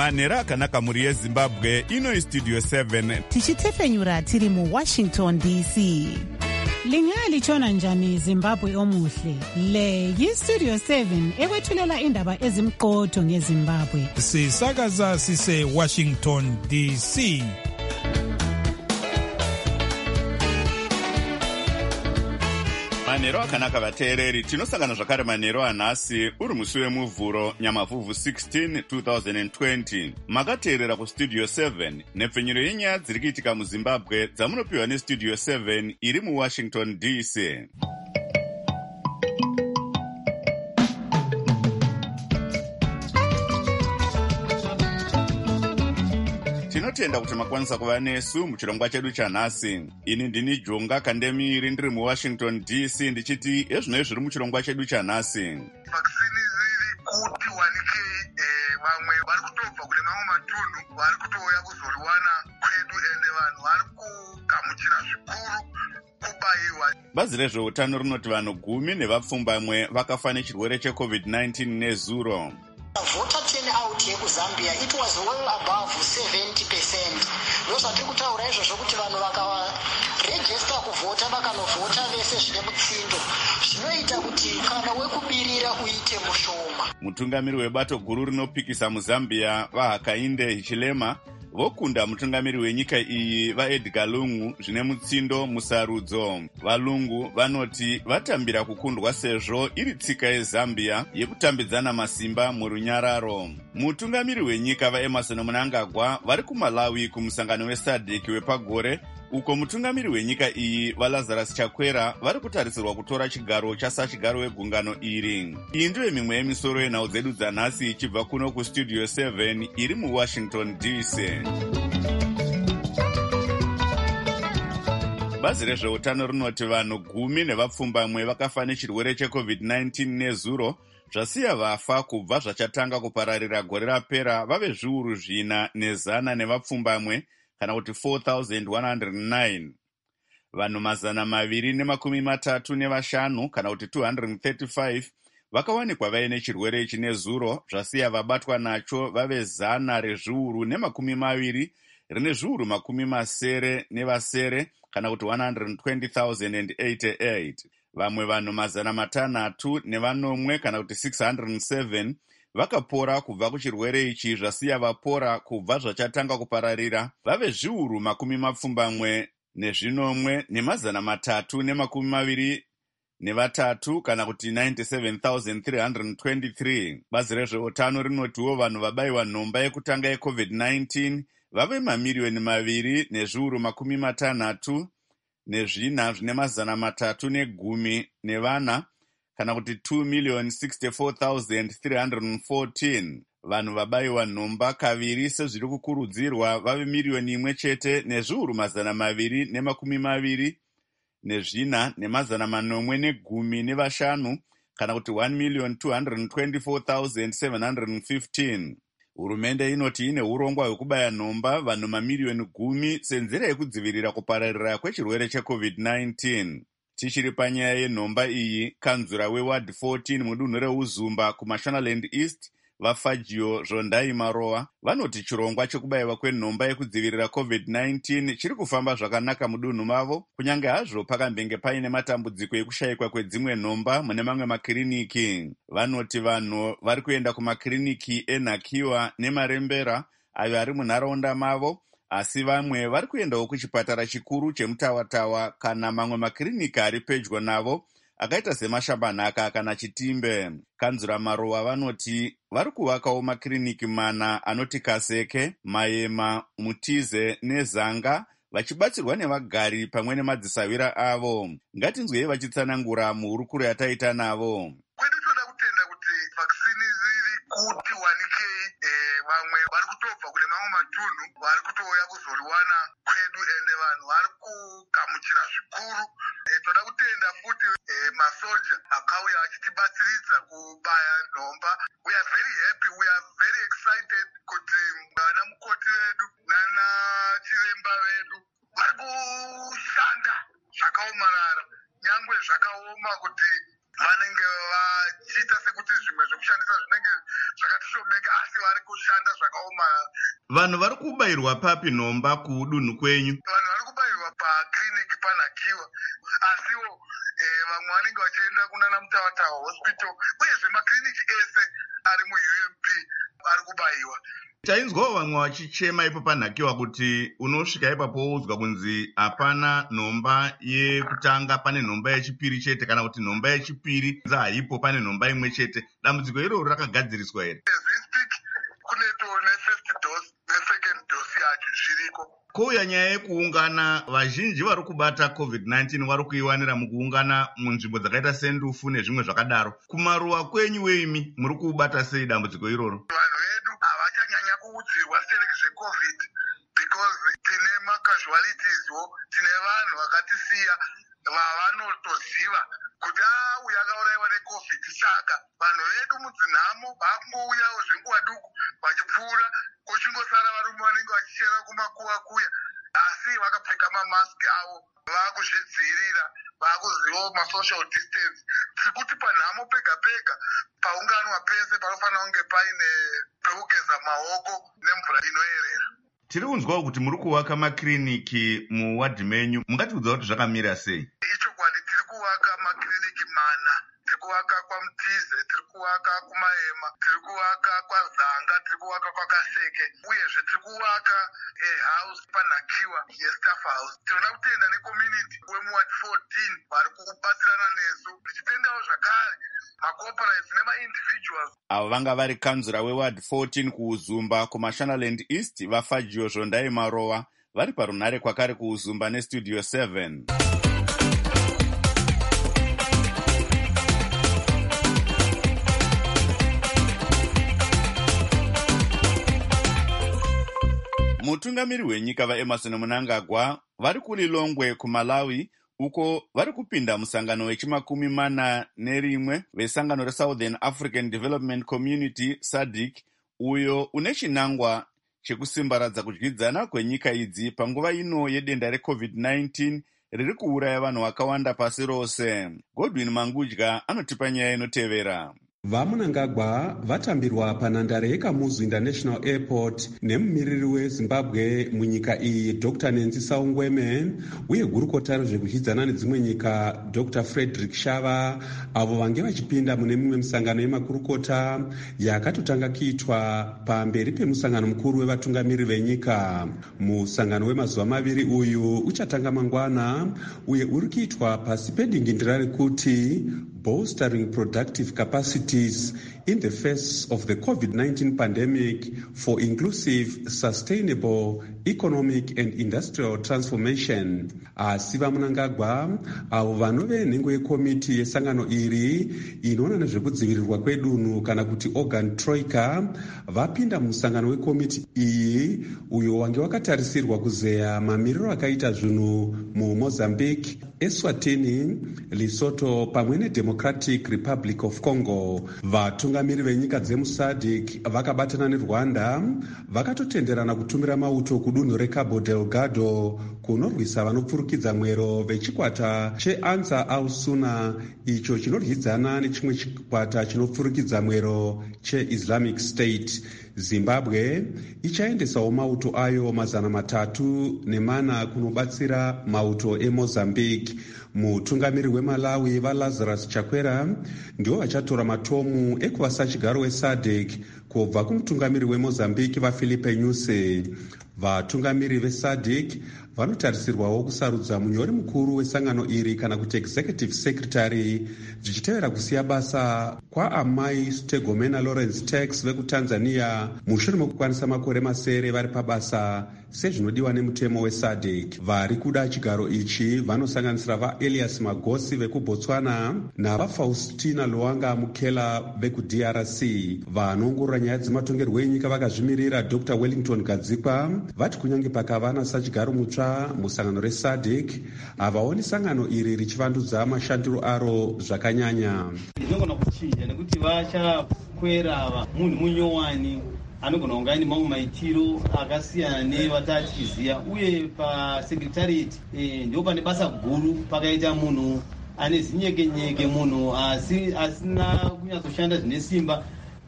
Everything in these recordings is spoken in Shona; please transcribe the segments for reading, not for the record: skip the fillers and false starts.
manhero akanaka mhuri yezimbabwe. Ino istudio 7 tichitefenyura tiri muWashington DC. Lingalitshona njani Zimbabwe omuhle? Le yistudio 7 ekwethulela indaba ezimqotho ngeZimbabwe. Sisakaza sise Washington DC. manhero akanaka vateereri, tinosangana zvakare manhero anhasi uri musi wemuvhuro nyamavhuvhu 16 2020. Makateerera kustudio 7 nepfenyuro yenyaya dziri kuitika muZimbabwe dzamunopiwa nestudio 7 iri muWashington DC. Tinotenda kuti makwanisa kuva nesu muchirongwa chedu chanhasi. Ini ndini Jonga Kandemiri ndiri muWashington DC ndichiti ezvino zviri muchirongwa chedu chanhasi. Vaksini ziri kuti wanike vamwe vari kutobva kune mamwe matunhu vari kutouya kuzoriwana kwedu ende vanhu vari kugamuchira zvikuru kubaiwa. Bazi rezveutano rinoti vanhu 10 nevapfumbamwe vakafa nechirwere cheCovid-19 nezuro. Voter turnout yekuZambia it was well above 70%. Ndozvatiri kutaura izvozvo kuti vanhu vakavarejista kuvhota vakanovhota vese zvine mutsindo zvinoita kuti kana wekubirira uite mushoma. Mutungamiri webato guru rinopikisa muZambia vaHakainde Hichilema vokunda mutungamiri wenyika iyi vaEdgar Lungu zvine mutsindo musarudzo. Valungu vanoti vatambira kukundwa sezvo iri tsika yeZambia yekutambidzana masimba murunyararo. Mutungamiri wenyika vaEmerson Mnangagwa vari kuMalawi kumusangano weSADC wepagore, uko mutungamiri wenyika iyi vaLazarus Chakwera vari kutarisirwa kutora chigaro chasachigaro wegungano iri. Iyi ndiyo mimwe yemisoro yenhau dzedu dzanhasi ichibva kuno kustudio 7 iri muWashington DC. Bazi rezveutano rinoti vanhu 10 nevapfumbamwe vakafa nechirwere cheCovid-19 nezuro, zvasiya vafa kubva zvachatanga kupararira gore rapera vave zviuru 400 nevapfumbamwe kana kuti 4,109. Vanhu 235 kana kuti 235 vakawanikwa vaine chirwere ichi nezuro, zvasiya vabatwa nacho vave 120 rine zviuru 70 nevasere kana kuti 120,088. Vamwe vanhu 500 kana kuti 607 vakapora kubva kuchirwere ichi, zvasiya vapora kubva zvachatanga kupararira vave zviuru 70 nezvinomwe ne323 kana kuti 97,323. Bazi rezveutano rinotiwo vanhu vabayiwa nhomba yekutanga yeCovid-19 vave 2,2 nezviuru 64 nezvina nevana kana kuti 2,064,314. Vanhu vabayiwa nhomba kaviri sezviri kukurudzirwa vave 1,000,000 nezviuru 220 nezvina ne815 kana kuti 1,224,715. Hurumende inoti ine urongwa hwekubaya nhomba vanhu 10,000,000 senzira yekudzivirira kupararira kwechirwere cheCovid-19. Tichiri panyaya yenhomba iyi, kanzura weward 14 mudunhu reUzumba kuMashonaland East vaFagio Zondai Maroa vanoti chirongwa chekubayiwa kwenhomba yekudzivirira COVID-19 chiri kufamba zvakanaka mudunhu mavo, kunyange hazvo pakambenge paine matambudziko ekushayikwa kwedzimwe nhomba mune mamwe makiriniki. Vanoti vanhu vari kuenda kumakiriniki enhakiwa nemarembera ayo ari munharaunda mavo, asi vamwe vari kuendawo kuchipatara chikuru chemutawatawa kana mamwe makiriniki ari pedyo navo akaita semashambanhaka kana Chitimbe. Kanzura Maroa vanoti vari kuvakawo makiriniki 4 anoti Kaseke, Maema, Mutize neZanga vachibatsirwa nevagari pamwe nemadzisavira avo. Ngatinzwei vachitsanangura muhurukuro yataita navo. Kwedu toda kutenda kuti vaksini ziri kuti wanike vamwe vari kutobva kune mamwe matunhu vari kutouya kuzoriwana kwedu ende vanhu vari kugamuchira zvikuru. Toda kutenda futi masoja akauya achitibatsiridza kubaya nhomba. We are very happy, we are very excited kuti vana mukoti vedu nana chiremba vedu vari kushanda zvakaomarara, nyangwe zvakaoma kuti vanenge vachiita sekuti zvimwe kushandisa zvinenge zvakatishomeka, asi vari kushanda zvakaoma. Vanhu vari kubayirwa papi nhomba kudunhu kwenyu? Vanhu vari kubayirwa pakiriniki paNhakiwa, asiwo vamwe vanenge vachienda kunana Mutavatava hospital, uyezve makiriniki ese ari muUMP ari kubayiwa. Tainzwawo vamwe vachichema ipo paNhakiwa kuti unosvika ipapo woudzwa kunzi hapana nhomba yekutanga, pane nhomba yechipiri chete, kana kuti nhomba yechipiri haipo, pane nhomba imwe chete. Dambudziko iroro rakagadziriswa here? Kuneto nefirst dose nesecond dose yacho zviriko. Kouya nyaya yekuungana, vazhinji vari kubata COVID-19 vari kuiwanira mukuungana munzvimbo dzakaita sendufu nezvimwe zvakadaro. Kumaruwa kwenyu weimi muri kubata sei dambudziko iroro? Vanhu vedu havachanyanya kuudzirwa sezveCovid because tine macasualitieswo, tine vanhu vakatisiya vavanotoziva kuti uyu akaurayiwa neCovid. Saka vanhu vedu mudzinhamo vakungouyawo zvenguva duku vachipfuura, kuchingosara varume vanenge vachichera kumakuva kuya, asi vakapfeka mamasiki avo, vakuzvidzivirira, vakuzivawo masocial distance. Tirikuti panhamo pega pega paunganwa pese panofanira kunge paine pekugeza maoko nemvura inoyerera. Tiri kunzwawo kuti muri kuvaka makiriniki muwadhi menyu, mungatiudza kuti zvakamira sei? Ichokwadi, tiri kuvaka makiriniki 4. Tiri kuvaka kwaMutize, tiri kuvaka kuMahema, tiri kuvaka kwaZanga, tiri kuvaka kwaKaseke, uyezve tiri kuvaka house paNhakiwa yestaff house. Tinoda kutenda necommunity wemuward 14 vari kubatsirana nesu, tichitendawo zvakare macorporates nemaindividuals. Avo vanga vari kanzura weward 14 kuUzumba kuMashonaland East, vaFagio Zvondai Marowa, vari parunhare kwakare kuUzumba nestudio 7. Mutungamiri wenyika vaEmerson Mnangagwa vari kuLilongwe kuMalawi, uko vari kupinda musangano wechi41 vesangano reSouthern African Development Community SADC, uyo une chinangwa chekusimbaradza kudyidzana kwenyika idzi panguva ino yedenda reCovid-19 riri kuuraya vanhu vakawanda pasi rose. Godwin Mangudya anotipa nyaya inotevera. VaMnangagwa vatambirwa panhandare yeKamuzu International Airport nemumiriri weZimbabwe munyika iyi Dr. Nancy Saungweme uye gurukota rezvekudyidzana nedzimwe nyika Dr. Frederick Shava, avo vange vachipinda mune mimwe misangano yemakurukota yakatotanga kuitwa pamberi pemusangano mukuru wevatungamiri venyika. Musangano wemazuva maviri uyu uchatanga mangwana uye uri kuitwa pasi pedingindira rekuti bolstering productive capacities in the face of the COVID-19 pandemic for inclusive, sustainable economic and industrial transformation. Asi vaMnangagwa, avo vanove nhengo yekomiti yesangano iri inoona nezvekudzivirirwa kwedunhu kana kuti organ troika, vapinda musangano wekomiti iyi uyo wange wakatarisirwa kuzeya mamiriro akaita zvinhu muMozambique, Eswatini, Lesotho pamwe neDemocratic Republic of Congo. Vatungamiri venyika dzemuSADC vakabatana neRwanda vakatotenderana kutumira mauto kudunhu reCabo Delgado kunorwisa vanopfurukidza mwero vechikwata cheAnsar al-Sunna icho chinoryidzana nechimwe chikwata chinopfurukidza mwero cheIslamic State. Zimbabwe ichaendesawo mauto ayo 340 kunobatsira mauto eMozambique. Mutungamiri weMalawi vaLazarus Chakwera ndivo vachatora matomu ekuvasa chigaro weSADC kubva kumutungamiri weMozambique vaFilipe Nyusi. Vatungamiri veSADC vanotarisirwawo kusarudza munyori mukuru wesangano iri kana kuti executive secretary, zvichitevera kusiya basa kwaamai Stegomena Lawrence Tax vekuTanzania mushure mekukwanisa makore masere vari pabasa sezvinodiwa nemutemo weSADC. Vari kuda chigaro ichi vanosanganisira vaElias Magosi vekuBotswana navaFaustina Luanga Mukela vekuDRC. Vanoongorora nyaya dzematongerwo enyika vakazvimirira Dr. Wellington Gadzikwa vati kunyange pakava sachigaro mutsva musangano reSADC, havaoni sangano iri richivandudza mashandiro aro zvakanyanya. Ndinogona kuchinja nekuti vachakwera munhu munyowani anogona kunga ane mamwe maitiro akasiyana nevatatichiziya, uye pasekretariat ndipo pane basa guru pakaita munhu ane zinyekenyeke, munhu asina kunyatsoshanda zvine simba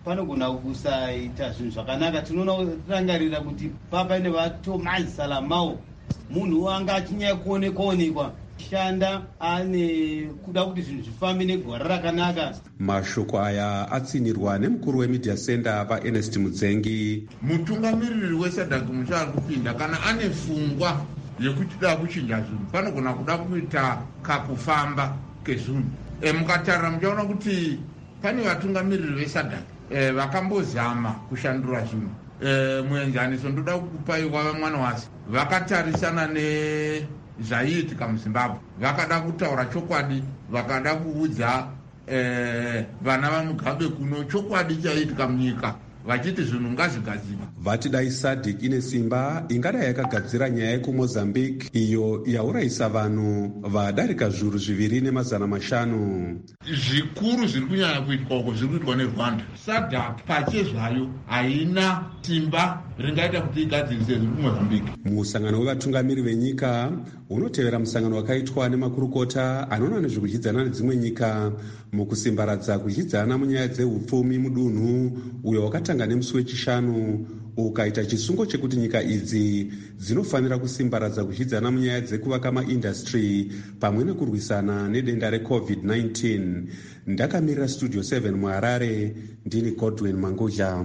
panogona kusaita zvinhu zvakanaka. Tinoona tirangarira kuti paine vaThomas Salamao, munhu wanga achinyanya kuonekwa shanda ane kuda kuti zvinhu zvifambe negwara rakanaka. Mashoko aya atsinirwa nemukuru wemedia center paErnest Mudzengi. Mutungamiriri weSADC muchari kupinda kana ane pfungwa yekuti da kuchinja zvinhu, panogona kuda kuita kakufamba kezvinhu. Mukatarira muchaona kuti pane vatungamiriri veSADC vakambozama kushandura zvinhu. Muenzaniso ndoda kukupai wava mwana wasi vakatarisana nezvaiitika muZimbabwe, vakada kutaura chokwadi, vakada kuudza vana vaMugabe kuno chokwadi chaiitika munyika, vachiti zvinhu ngazvigadzirwe. Vati dai SADC ine simba ingadai yakagadzira nyaya yekuMozambique iyo yaurayisa vanhu vadarika zviuru 2,500. Zvikuru zviri kunyanya kuitwa uko zviri kuitwa neRwanda. SADC pachezvayo haina simba ringaita kuti igadzirise zviri kuMozambique. Musangano wevatungamiri venyika unotevera musangano wakaitwa nemakurukota anoona nezvekudyidzana nedzimwe nyika mukusimbaradza kudyidzana munyaya dzeupfumi mudunhu uyo wakatanga nemusi wechishanu, ukaita chisungo chekuti nyika idzi dzinofanira kusimbaradza kudyidzana munyaya dzekuvaka maindastry pamwe nekurwisana nedenda reCovid-19. Ndakamirira Studio 7 muHarare, ndini Godwin Mangoja.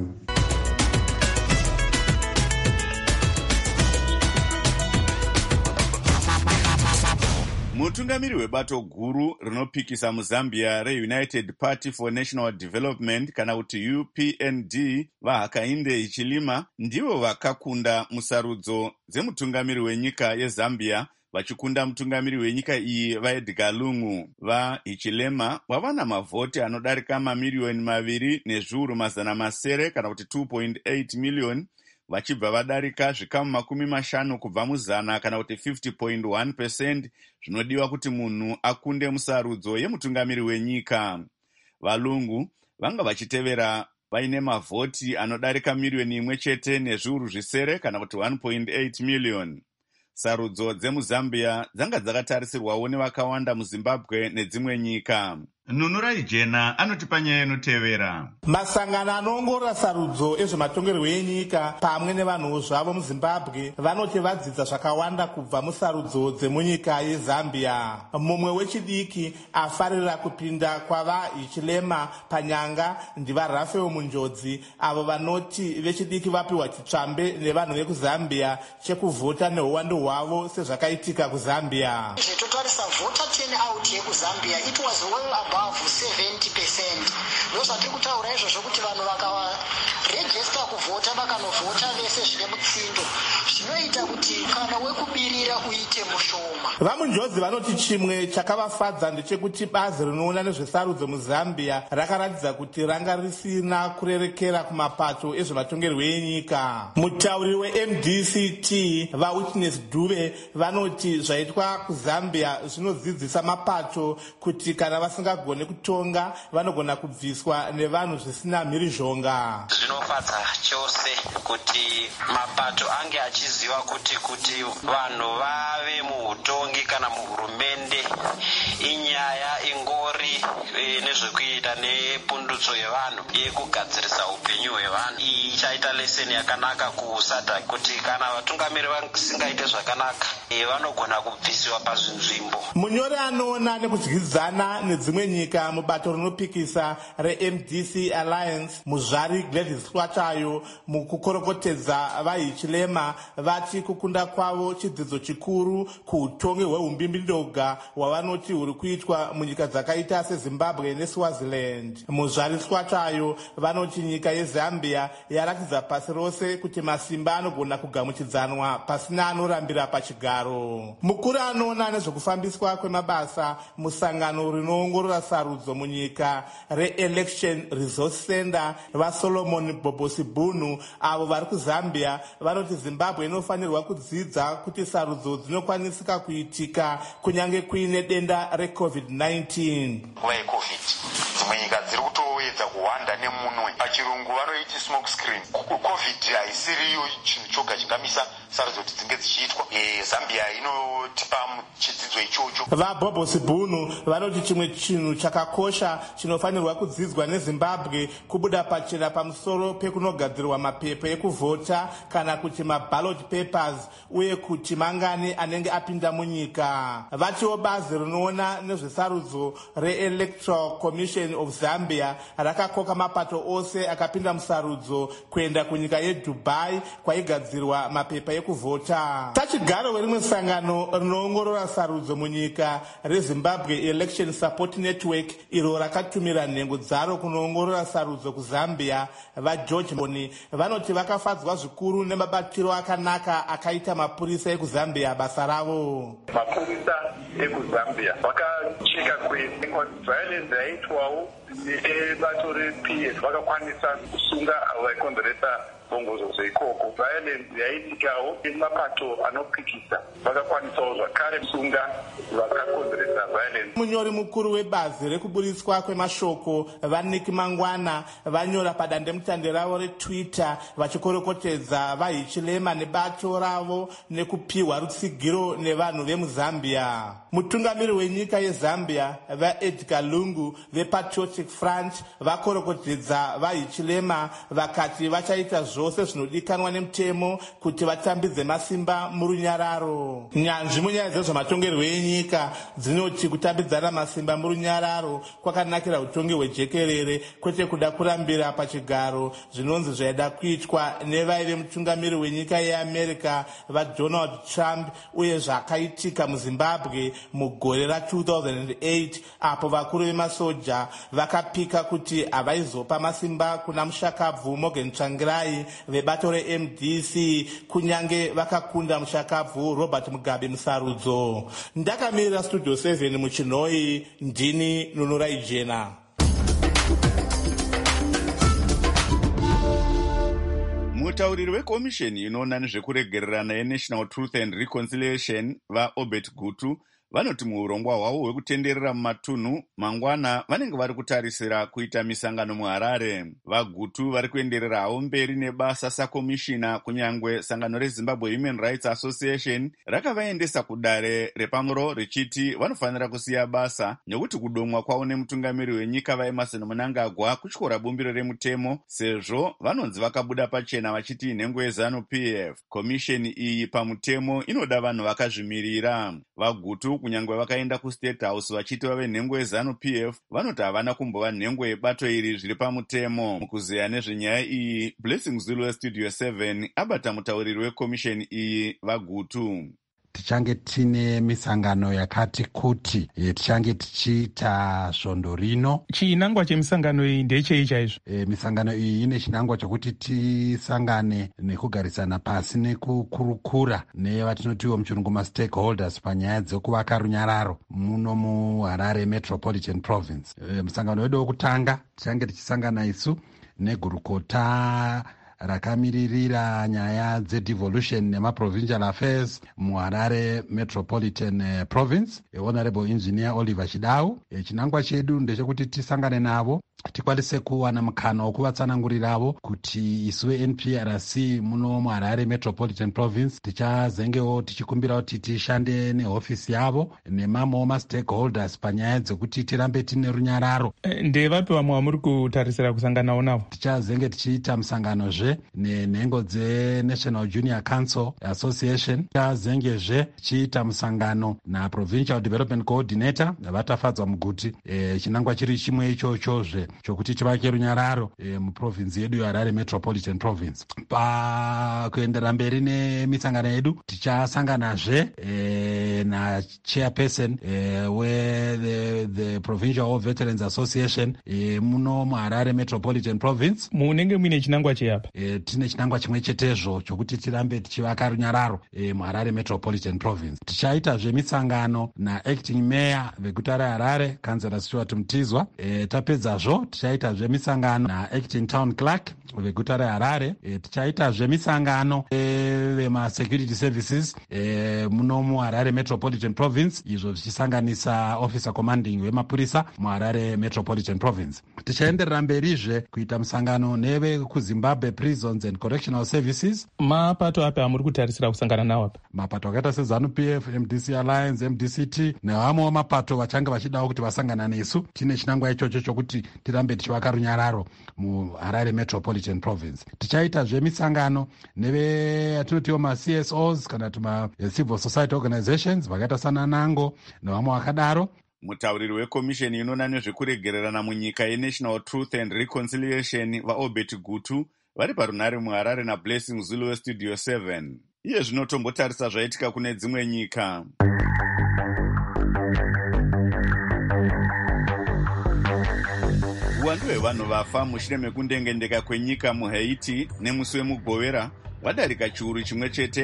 Mutungamiri webato guru rinopikisa muZambia reUnited Party for National Development kana kuti UPND vaHakainde Hichilema ndivo vakakunda musarudzo dzemutungamiri wenyika yeZambia vachikunda mutungamiri wenyika iyi vaEdgar Lungu. VaHichilema vava namavhoti anodarika mamiliyoni 2,700,000 kana kuti 2.8 miliyoni vachibva vadarika zvikamu 50 kubva muzana kana kuti 50.1% zvinodiwa kuti munhu akunde musarudzo yemutungamiri wenyika. VaLungu vanga vachitevera vaine mavhoti anodarika miliyoni 1 nezviuru zvisere kana kuti 1.8 miliyoni. Sarudzo dzemuZambia dzanga dzakatarisirwawo nevakawanda muZimbabwe nedzimwe nyika. Nunurai Jena anotipa nyaya inotevera. Masangano anoongorora sarudzo ezvematongerwo enyika pamwe nevanhuwo zvavo muZimbabwe vanoti vadzidza zvakawanda kubva musarudzo dzemunyika yeZambia. Mumwe wechidiki afarira kupinda kwavaHichilema panyanga ndivaRafael Munjodzi, avo vanoti vechidiki vapiwa chitsvambe nevanhu vekuZambia chekuvhota neuwandu hwavo sezvakaitika kuZambia. Totarisa voter turnout yekuZambia, it was well above 70%. Ndozvatiri kutaura izvozvo kuti vanhu vakavarejista kuvhota vakanovhota vese zvine mutsindo, zvinoita kuti kana wekubirira uite mushoma. VaMunjodzi vanoti chimwe chakavafadza ndechekuti bazi rinoona nezvesarudzo muZambia rakaratidza kuti ranga risina kurerekera kumapato ezvematongerwo enyika. Mutauri weMDCT vaWitness Dube vanoti zvaitwa kuZambia zvinodzidzisa mapato kuti kana vasingagone kutonga vanogona kubviswa nevanhu zvisina mhirizhonga. Zvinofadza chose kuti mapato ange achiziva kuti vanhu vave muhutongi kana muhurumende inyaya ingori nezvekuita nepundutso yevanhu yekugadzirisa upenyu hwevanhu. Iyi ichaita leseni yakanaka kuSADC kuti kana vatungamiri vasingaite zvakanaka vanogona kubvisiwa pazvinzvimbo. Munyori anoona nekudyidzana nedzimwe nyika mubato rinopikisa reMDC Alliance muzvari Gladys Swatayo mukukorokotedza vaHichilema vati kukunda kwavo chidzidzo chikuru kuutongi hweumbimbidoga hwavanoti huri kuitwa munyika dzakaita seZimbabwe neSwaziland. Muzvari Swatayo vanoti nyika yeZambia yaratidza pasi rose kuti masimba anogona kugamuchidzanwa pasina anorambira pachigaro. Mukuru anoona nezvekufambiswa kwemabasa musangano rinoongorora sarudzo munyika reElection Resource Center vaSolomon Bobosibunu avo vari kuZambia vanoti Zimbabwe inofanirwa kudzidza kuti sarudzo dzinokwanisika kuitika kunyange kuine denda reCovid-19. Nguva yeCovid dzimwe nyika dziri kutoedza kuhwanda nemunwe, pachirungu vanoiti smoke screen. Covid haisiriyo chinhu choga chingamisa sarudzo kuti dzinge dzichiitwa. Zambia inotipa chidzidzo chidzidzo ichocho. vaBobo Sibhunu vanoti chimwe chinhu chakakosha chinofanirwa kudzidzwa neZimbabwe kubuda pachena pamusoro pekunogadzirwa mapepa ekuvhota kana kuti maballot papers uye kuti mangani anenge apinda munyika. Vatiwo bazi rinoona nezvesarudzo reElectoral Commission of Zambia rakakoka mapato ose akapinda musarudzo kuenda kunyika yeDubai kwaigadzirwa mapepa ekuvhota. Tachigaro werimwe sangano rinoongorora sarudzo munyika reZimbabwe Election Support Network iro rakatumira nhengo dzaro kunoongorora sarudzo kuZambia vaGeorge Mboni vanoti vakafadzwa zvikuru nemabatiro akanaka akaita mapurisa ekuzambia basa ravo. Mapurisa ekuzambia vakacheka violence yaitwawo nebato rePF vakakwanisa kusunga vaikonzeresa bongozo zveikoko. Violence yaitikawo nemapato anopikisa vakakwanisawo zvakare kusunga vakakonzeresa violence. Munyori mukuru webazi rekuburiswa kwemashoko vaNick Mangwana vanyora padandemutande ravo reTwitter vachikorokotedza vaHichilema nebato ravo nekupiwa rutsigiro nevanhu vemuZambia. Mutungamiri wenyika yeZambia vaEdgar Lungu vePatriotic Front vakorokotedza vaHichilema vakati vachaita zvose zvinodikanwa nemutemo kuti vatambidze masimba murunyararo. Nyanzvi munyaya dzezvematongerwo enyika dzinoti kutambidzana masimba murunyararo kwakanakira utongi hwejekerere kwete kuda kurambira pachigaro zvinonzi zvaida kuitwa nevaive mutungamiri wenyika yeAmerica vaDonald Trump uye zvakaitika muZimbabwe mugore ra2008 apo vakuru vemasoja vakapika kuti havaizopa masimba kuna mushakabvu Morgan Tsvangirai vebato reMDC kunyange vakakunda mushakabvu Robert Mugabe musarudzo. Ndakamirira Studio 7 muChinoi, ndini Nunurai Jena. Mutauriri wekomisheni inoona nezvekuregererana yeNational Truth and Reconciliation vaObert Gutu vanoti muurongwa hwavo hwekutenderera mumatunhu mangwana vanenge vari kutarisira kuita misangano muHarare. vaGutu vari kuenderera havo mberi nebasa sakomishina kunyangwe sangano reZimbabwe Human Rights Association rakavaendesa kudare repamuro richiti vanofanira kusiya basa nekuti kudomwa kwavo nemutungamiri wenyika vaEmmerson Mnangagwa kutyora bumbiro remutemo sezvo vanonzi vakabuda pachena vachiti nhengo yeZANU-PF. Komisheni iyi pamutemo inoda vanhu vakazvimirira. vaGutu kunyangwe vakaenda kuState House vachiti vave nhengo yeZANU-PF vanoti havana kumbova nhengo yebato iri zviri pamutemo. Mukuzeya nezvenyaya iyi, Blessing Zulu weStudio 7 abata mutauriri wekomisheni iyi vaGutu. Tichange tine misangano yakati kuti tichange tichiita svondo rino. Chinangwa chemisangano iyi ndechei chaizvo? Misangano iyi ine chinangwa chokuti tisangane nekugarisana pasi nekukurukura nevatinotiwo muchirungu mastakeholders panyaya dzekuvaka runyararo muno muHarare Metropolitan Province. Musangano wedu wekutanga tichange tichisangana isu negurukota rakamiririra nyaya dzedevolution nemaprovincial affairs muHarare Metropolitan Province, Honorable Engineer Oliver Chidau. Chinangwa chedu ndechekuti tisangane navo tikwanise kuwana mukana wekuvatsananguriravo kuti isuwe NPRC muno muHarare Metropolitan Province tichazengewo tichikumbira kuti tishande nehofisi yavo nemamwewo mastakeholders panyaya dzekuti tirambe tine runyararo. Ndevapi vamwe vamuri kutarisira kusanganawo navo? Tichazenge tichiita musanganozve nenhengo dzeNational Junior Council Association. Tichazengezve tichiita musangano naProvincial Development Coordinator vatafadzwa muguti. Chinangwa chiri chimwe ichochozve chokuti tivake runyararo muprovinsi yedu yeHarare Metropolitan Province. Pakuendera mberi nemisangano yedu tichasanganazve nachairperson the Provincial Veterans Association muno muHarare Metropolitan Province. Munenge muine chinangwa cheyapa? Tine chinangwa chimwe chetezvo chokuti tirambe tichivaka runyararo muHarare Metropolitan Province. Tichaitazve misangano naacting mayor veguta reHarare Councillor Stuart Mtizwa. Tapedzazvo tichaitazve misangano naacting town clerk veguta reHarare. Tichaitazve misangano vemasecurity services muno muHarare Metropolitan Metropolitan Province, izvo zvichisanganisa officer commanding wemapurisa muHarare Metropolitan Province. Tichaenderera mberizve kuita musangano nevekuZimbabwe Prisons and Correctional Services. Mapato api amuri kutarisira kusangana nawo apa? Mapato akaita seZANU-PF, MDC Alliance, MDCT nevamwewo mapato vachange vachidawo kuti vasangana nesu. Tine chinangwa ichocho chokuti tirambe tichivaka runyararo muHarare Metropolitan Province. Tichaitazve misangano nevatinotiwo maCSOs kana civil society organizations vakaita sana NANGO nevamwe vakadaro. Mutauriri wekomisheni inoona nezvekuregererana munyika yeNational Truth and Reconciliation vaObert Gutu vari parunhare muHarare naBlessing Zulu weStudio 7. Iye zvinotombotarisa zvaitika kune dzimwe nyika. Uwandu hwevanhu vafa mushure mekundengendeka kwenyika muHaiti nemusi wemugovera wadarika chiuru chimwe chete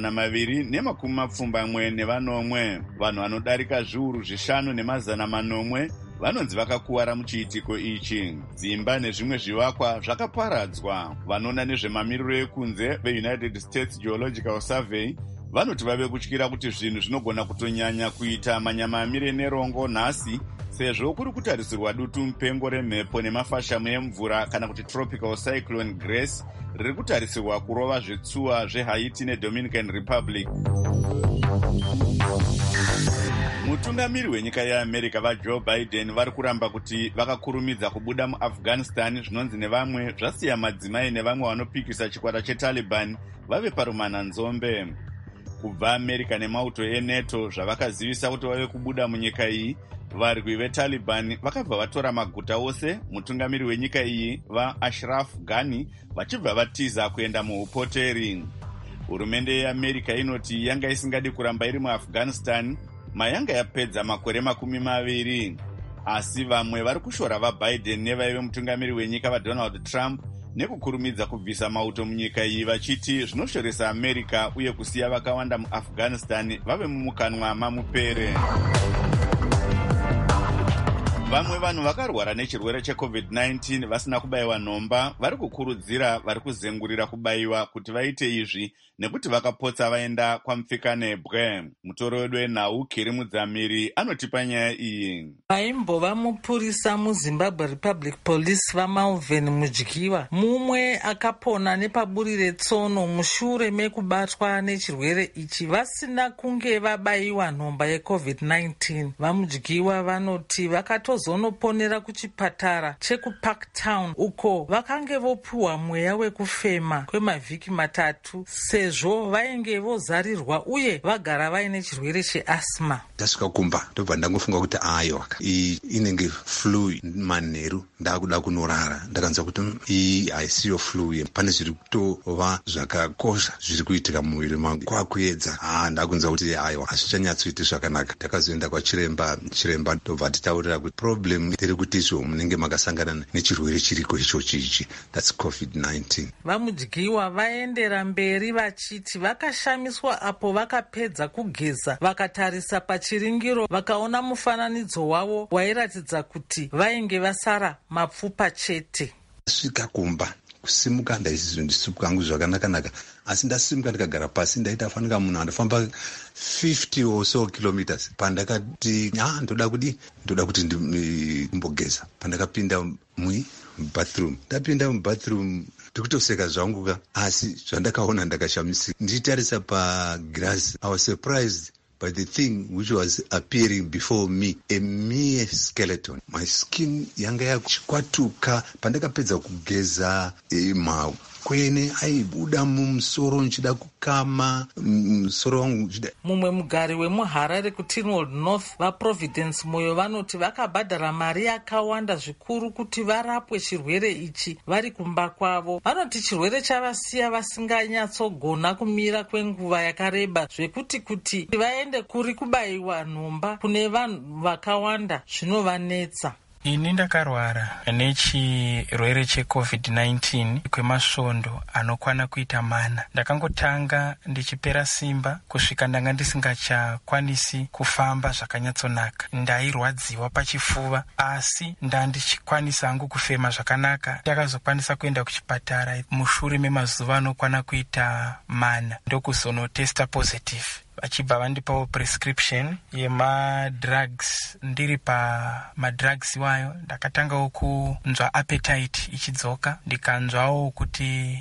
ne250 vanhu vanodarika zviuru 5,800 vanonzi vakakuwara muchiitiko ichi. Dzimba nezvimwe zvivakwa zvakaparadzwa. Vanoona nezvemamiriro ekunze veUnited States Geological Survey vanoti vave kutyira kuti zvinhu zvinogona kutonyanya kuita manyama amire nerongo nhasi, sezvo kuri kutarisirwa dutu mupengo remhepo nemafashamu emvura kana kuti tropical cyclone Grace riri kutarisirwa kurova zvitsuwa zveHaiti neDominican Republic. Mutungamiri wenyika yeAmerica vaJoe Biden vari kuramba kuti vakakurumidza kubuda muAfghanistan zvinonzi nevamwe zvasiya madzimai nevamwe vanopikisa chikwata cheTaliban vave parumananzombe. Kubva America nemauto eNATO zvavakazivisa kuti vave kubuda munyika iyi, varwi veTaliban vakabva vatora maguta ose. Mutungamiri wenyika iyi vaAshraf Ghani vachibva vatiza kuenda muupoteri. Hurumende yeAmerica inoti yanga isingadi kuramba iri muAfghanistan mayanga yapedza makore 20, asi vamwe vari kushora vaBiden nevaive mutungamiri wenyika vaDonald Trump nekukurumidza kubvisa mauto munyika iyi vachiti zvinoshoresa America uye kusiya vakawanda muAfghanistan vave mumukanwa mamupere. Vamwe vanhu vakarwara nechirwere cheCovid-19 vasina kubayiwa nhomba vari kukurudzira vari kuzengurira kubayiwa kuti vaite izvi nekuti vakapotsa vaenda kwaMupfikanebwe. Mutoro wedu wenhau Kiri Mudzamiri anotipa nyaya iyi. Vaimbova mupurisa muZimbabwe Republic Police vaMalvin Mudyiwa mumwe akapona nepaburi retsono mushure mekubatwa nechirwere ichi vasina kunge vabayiwa nhomba yeCovid-19. VaMudyiwa vanoti vakatozonoponera kuchipatara chekuParktown uko vakange vopiwa mweya wekufema kwemavhiki 3 sezvo vainge vozarirwa uye vagara vaine chirwere cheasma. Ndasvika kumba ndobva ndangofunga kuti aiwa iyi inenge flu manheru ndakuda kunorara. Ndakanzwa kuti iyi haisiyo flu, pane zviri kutova zvakakosha zviri kuitika mumuviri mangu. Kwakuedza ndakunzwa kuti aiwa hazvichanyatsoiti zvakanaka. Ndakazoenda kwachiremba, chiremba ndobva atitaurira kuti problem iri kuti izvo munenge makasangana nechirwere chiriko ichochi ichi, that's COVID-19. VaMudyiwa vaendera mberi vachiti vakashamiswa apo vakapedza kugeza vakatarisa pachiringiro vakaona mufananidzo wavo wairatidza kuti vainge vasara mapfupa chete. Svika kumba kusimuka ndaizizvo ndisimuka hangu zvakanaka, asi ndasimuka ndikagara pasi ndaita fanika munhu andofamba 50 or so kilometers pandakati ndoda kuti ndimbogeza. Pandakapinda mubathroom, ndapinda mubathroom ndikutoseka zvangu asi zvandakaona ndakashamisika. Ndichitarisa pagirasi, I was surprised by the thing which was appearing before me, a mere skeleton. My skin yanga yachikwatuka pandakapedza kugeza makwene aibuda mumusoro nchida kukama musoro wangu nchida. Mumwe mugari wemuHarare kuTinwold North vaProvidence Moyo vanoti vakabhadhara mari yakawanda zvikuru kuti varapwe chirwere ichi vari kumba kwavo. Vanoti chirwere chavasiya vasinganyatsogona kumira kwenguva yakareba zvekuti vaende kuri kubayiwa nhomba kune vanhu vakawanda zvinovanetsa. Ini ndakarwara nechirwere cheCovid-19 kwemasvondo anokwana kuita 4. Ndakangotanga ndichipera simba kusvika ndanga ndisingachakwanisi kufamba zvakanyatsonaka. Ndairwadziwa pachifuva asi ndandichikwanisa hangu kufema zvakanaka. Ndakazokwanisa kuenda kuchipatara mushure memazuva anokwana kuita 4 ndokuzonotesta positive. vachibva vandipawo prescription yemadrugs. Ndiri pamadrugs iwayo ndakatangawo kunzwa appetite ichidzoka, ndikanzwawo kuti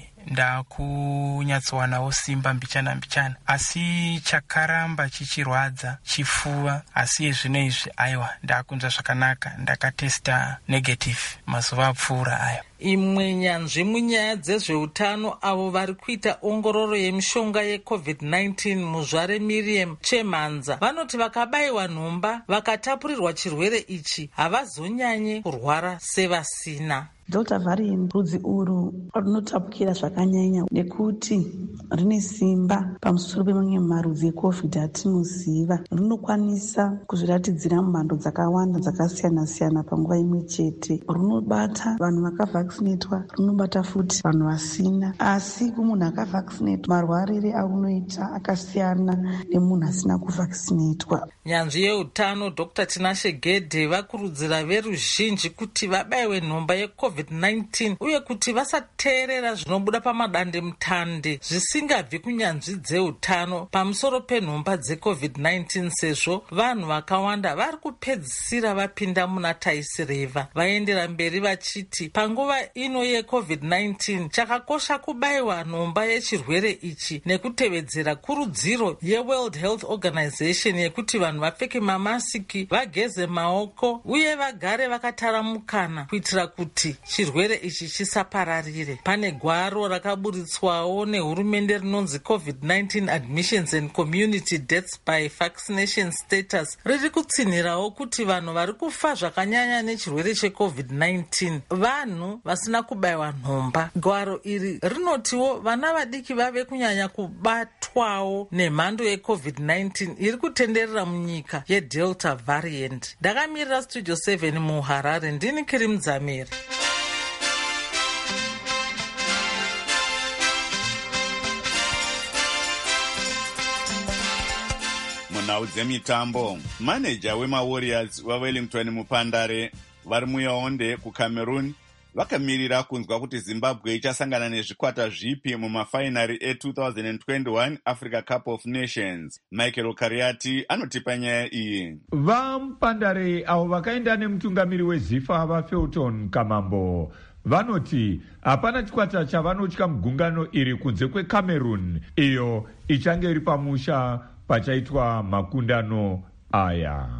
ndakunyatsowana simba mbichana, asi chakaramba chichirwadza chifuva. Asi zvino izvi aiwa ndakunzwa zvakanaka, ndakatesta negative mazuva apfuura ayo. Imwe nyanzvi munyaya dzezveutano avo vari kuita ongororo yemishonga yeCovid-19 muzvare Miriam Chemhanza vanoti vakabayiwa nhomba vakatapurirwa chirwere ichi havazonyanye kurwara sevasina. Delta variant rudzi urwu runotapukira zvakanyanya nekuti rine simba pamusoro pemamwe marudzi eCovid atinoziva. Runokwanisa kuzviratidzira mumhando dzakawanda dzakasiyana-siyana panguva imwe chete. Runobata vanhu vakavhakisinetwa, runobata futi vanhu vasina. Asi kumunhu akavhakisinetwa marwarire arunoita akasiyana nemunhu asina kuvhakisinetwa. Nyanzvi yeutano Dr. Tinashe Gedhe vakurudzira veruzhinji kuti vabayiwe nhomba yeCovid-19 uye kuti vasateerera zvinobuda pamadandemutande zvisingabvi kunyanzvi dzeutano pamusoro penhomba dzeCovid-19 sezvo vanhu vakawanda vari kupedzisira vapinda muna taisireva. Vaendera mberi vachiti panguva ino yeCovid-19 chakakosha kubayiwa nhomba yechirwere ichi nekutevedzera kurudziro yeWorld Health Organization yekuti vanhu vapfeke mamasiki, vageze maoko uye vagare vakataramukana kuitira kuti chirwere ichi chisapararire. Pane gwaro rakaburitswawo nehurumende rinonzi COVID-19 Admissions and Community Deaths by Vaccination Status riri kutsinhirawo kuti vanhu vari kufa zvakanyanya nechirwere cheCovid-19 vanhu vasina kubayiwa nhomba. Gwaro iri rinotiwo vana vadiki vave kunyanya kubatwawo nemhando yeCovid-19 iri kutenderera munyika yeDelta variant. Ndakamirira Studio 7 muHarare, ndini Kiri Mudzamiri. Munhau dzemitambo, maneja wemaWarriors waWellington Mupandare vari muyaonde kuCameroon vakamirira kunzwa kuti Zimbabwe ichasangana nezvikwata zvipi mumafainari e2021 Africa Cup of Nations. Michael Kariati anotipa nyaya iyi. VaMupandare avo vakaenda nemutungamiri weZIFA vaFelton Kamambo vanoti hapana chikwata chavanotya mugungano iri kunze kweCameroon iyo ichange iri pamusha pachaitwa makundano aya.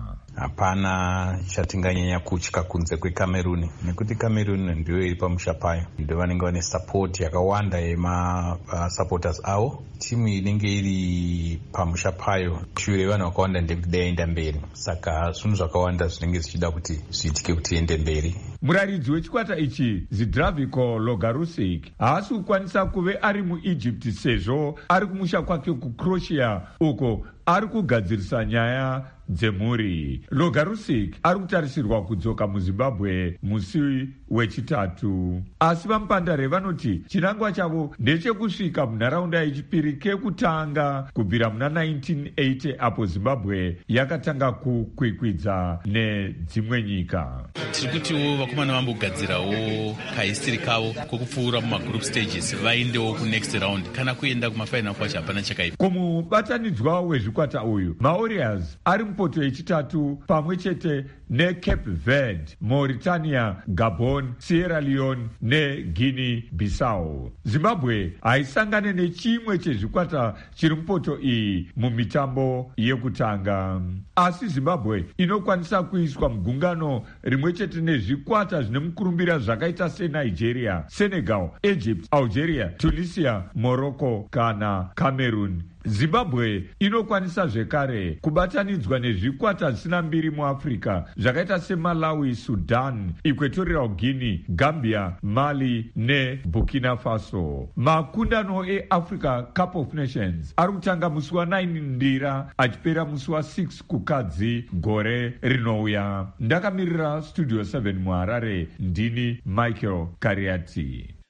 Hapana chatinganyanya kutya kunze kweCameroon nekuti Cameroon ndiyo iri pamusha payo, ndio vanenge vane support yakawanda supporters avo. Timu inenge iri pamusha payo shure vanhu vakawanda ndekuti daenda mberi, saka zvinhu zvakawanda zvinenge zvichida kuti zviitike kuti ende mberi. Muraridzi wechikwata ichi Zdravko Logarusik haasi kukwanisa kuve ari muEgypt sezvo ari kumusha kwake kuCroatia uko ari kugadzirisa nyaya dzemhuri. Logarusik ari kutarisirwa kudzoka muZimbabwe musi wechitatu, asi vaMupandare vanoti chinangwa chavo ndechekusvika munharaunda yechipiri kekutanga kubvira muna 1980 apo Zimbabwe yakatanga kukwikwidza nedzimwe nyika. Tiri kutiwo vakomana vambogadzirawo kahistori kavo kwekupfuura mumagroup stages vaendewo kunext round kana kuenda kumafainal kwacho hapana chakaipa. Kumubatanidzwa wezvikwata uyu maWarriors ari mupoto yechitatu pamwe chete neCape Verde, Mauritania, Gabon, Sierra Leone neGuinea Bissau. Zimbabwe haisangane nechimwe chezvikwata chiri mupoto iyi mumitambo yekutanga, asi Zimbabwe inokwanisa kuiswa mugungano rimwe chete nezvikwata zvine mukurumbira zvakaita seNigeria, Senegal, Egypt, Algeria, Tunisia, Morocco kana Cameroon. Zimbabwe inokwanisa zvekare kubatanidzwa nezvikwata zvisina mbiri muAfrica zvakaita seMalawi, Sudan, Equatorial Guinea, Gambia, Mali neBurkina Faso. Makundano eAfrica Cup of Nations ari kutanga musi wa9 Ndira achipera musi wa6 kukadzi gore rinouya. Ndakamirira Studio 7 muHarare, ndini Michael Kariati.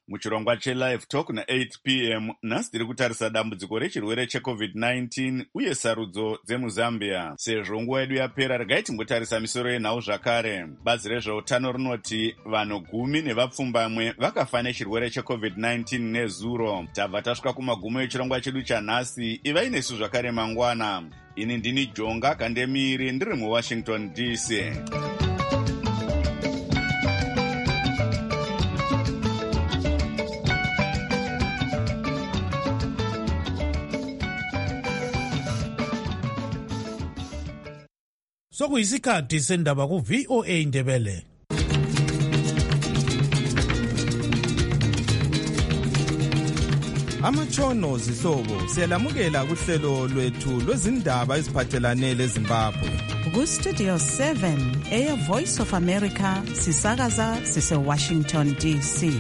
Muchirongwa cheLive Talk na8 p.m. nhasi tiri kutarisa dambudziko rechirwere cheCovid-19 uye sarudzo dzemuZambia. Sezvo nguva yedu yapera, regai timbotarisa misoro yenhau zvakare. Bazi rezveutano rinoti vanhu 10 nevapfumbamwe vakafa nechirwere cheCovid-19 nezuro. Tabva tasvika kumagumo echirongwa chedu chanhasi. Ivai nesu zvakare mangwana. Ini ndini Jonga Kandemiri, ndiri muWashington DC. Sokuyisikhathi sendaba ku-VOA Indebele. Amatshono zihlobo siyalamukela kuhlelo lwethu lwezindaba eziphathelane leZimbabwe. Ku-Studio 7 Voice of America sisakaza sise-Washington DC.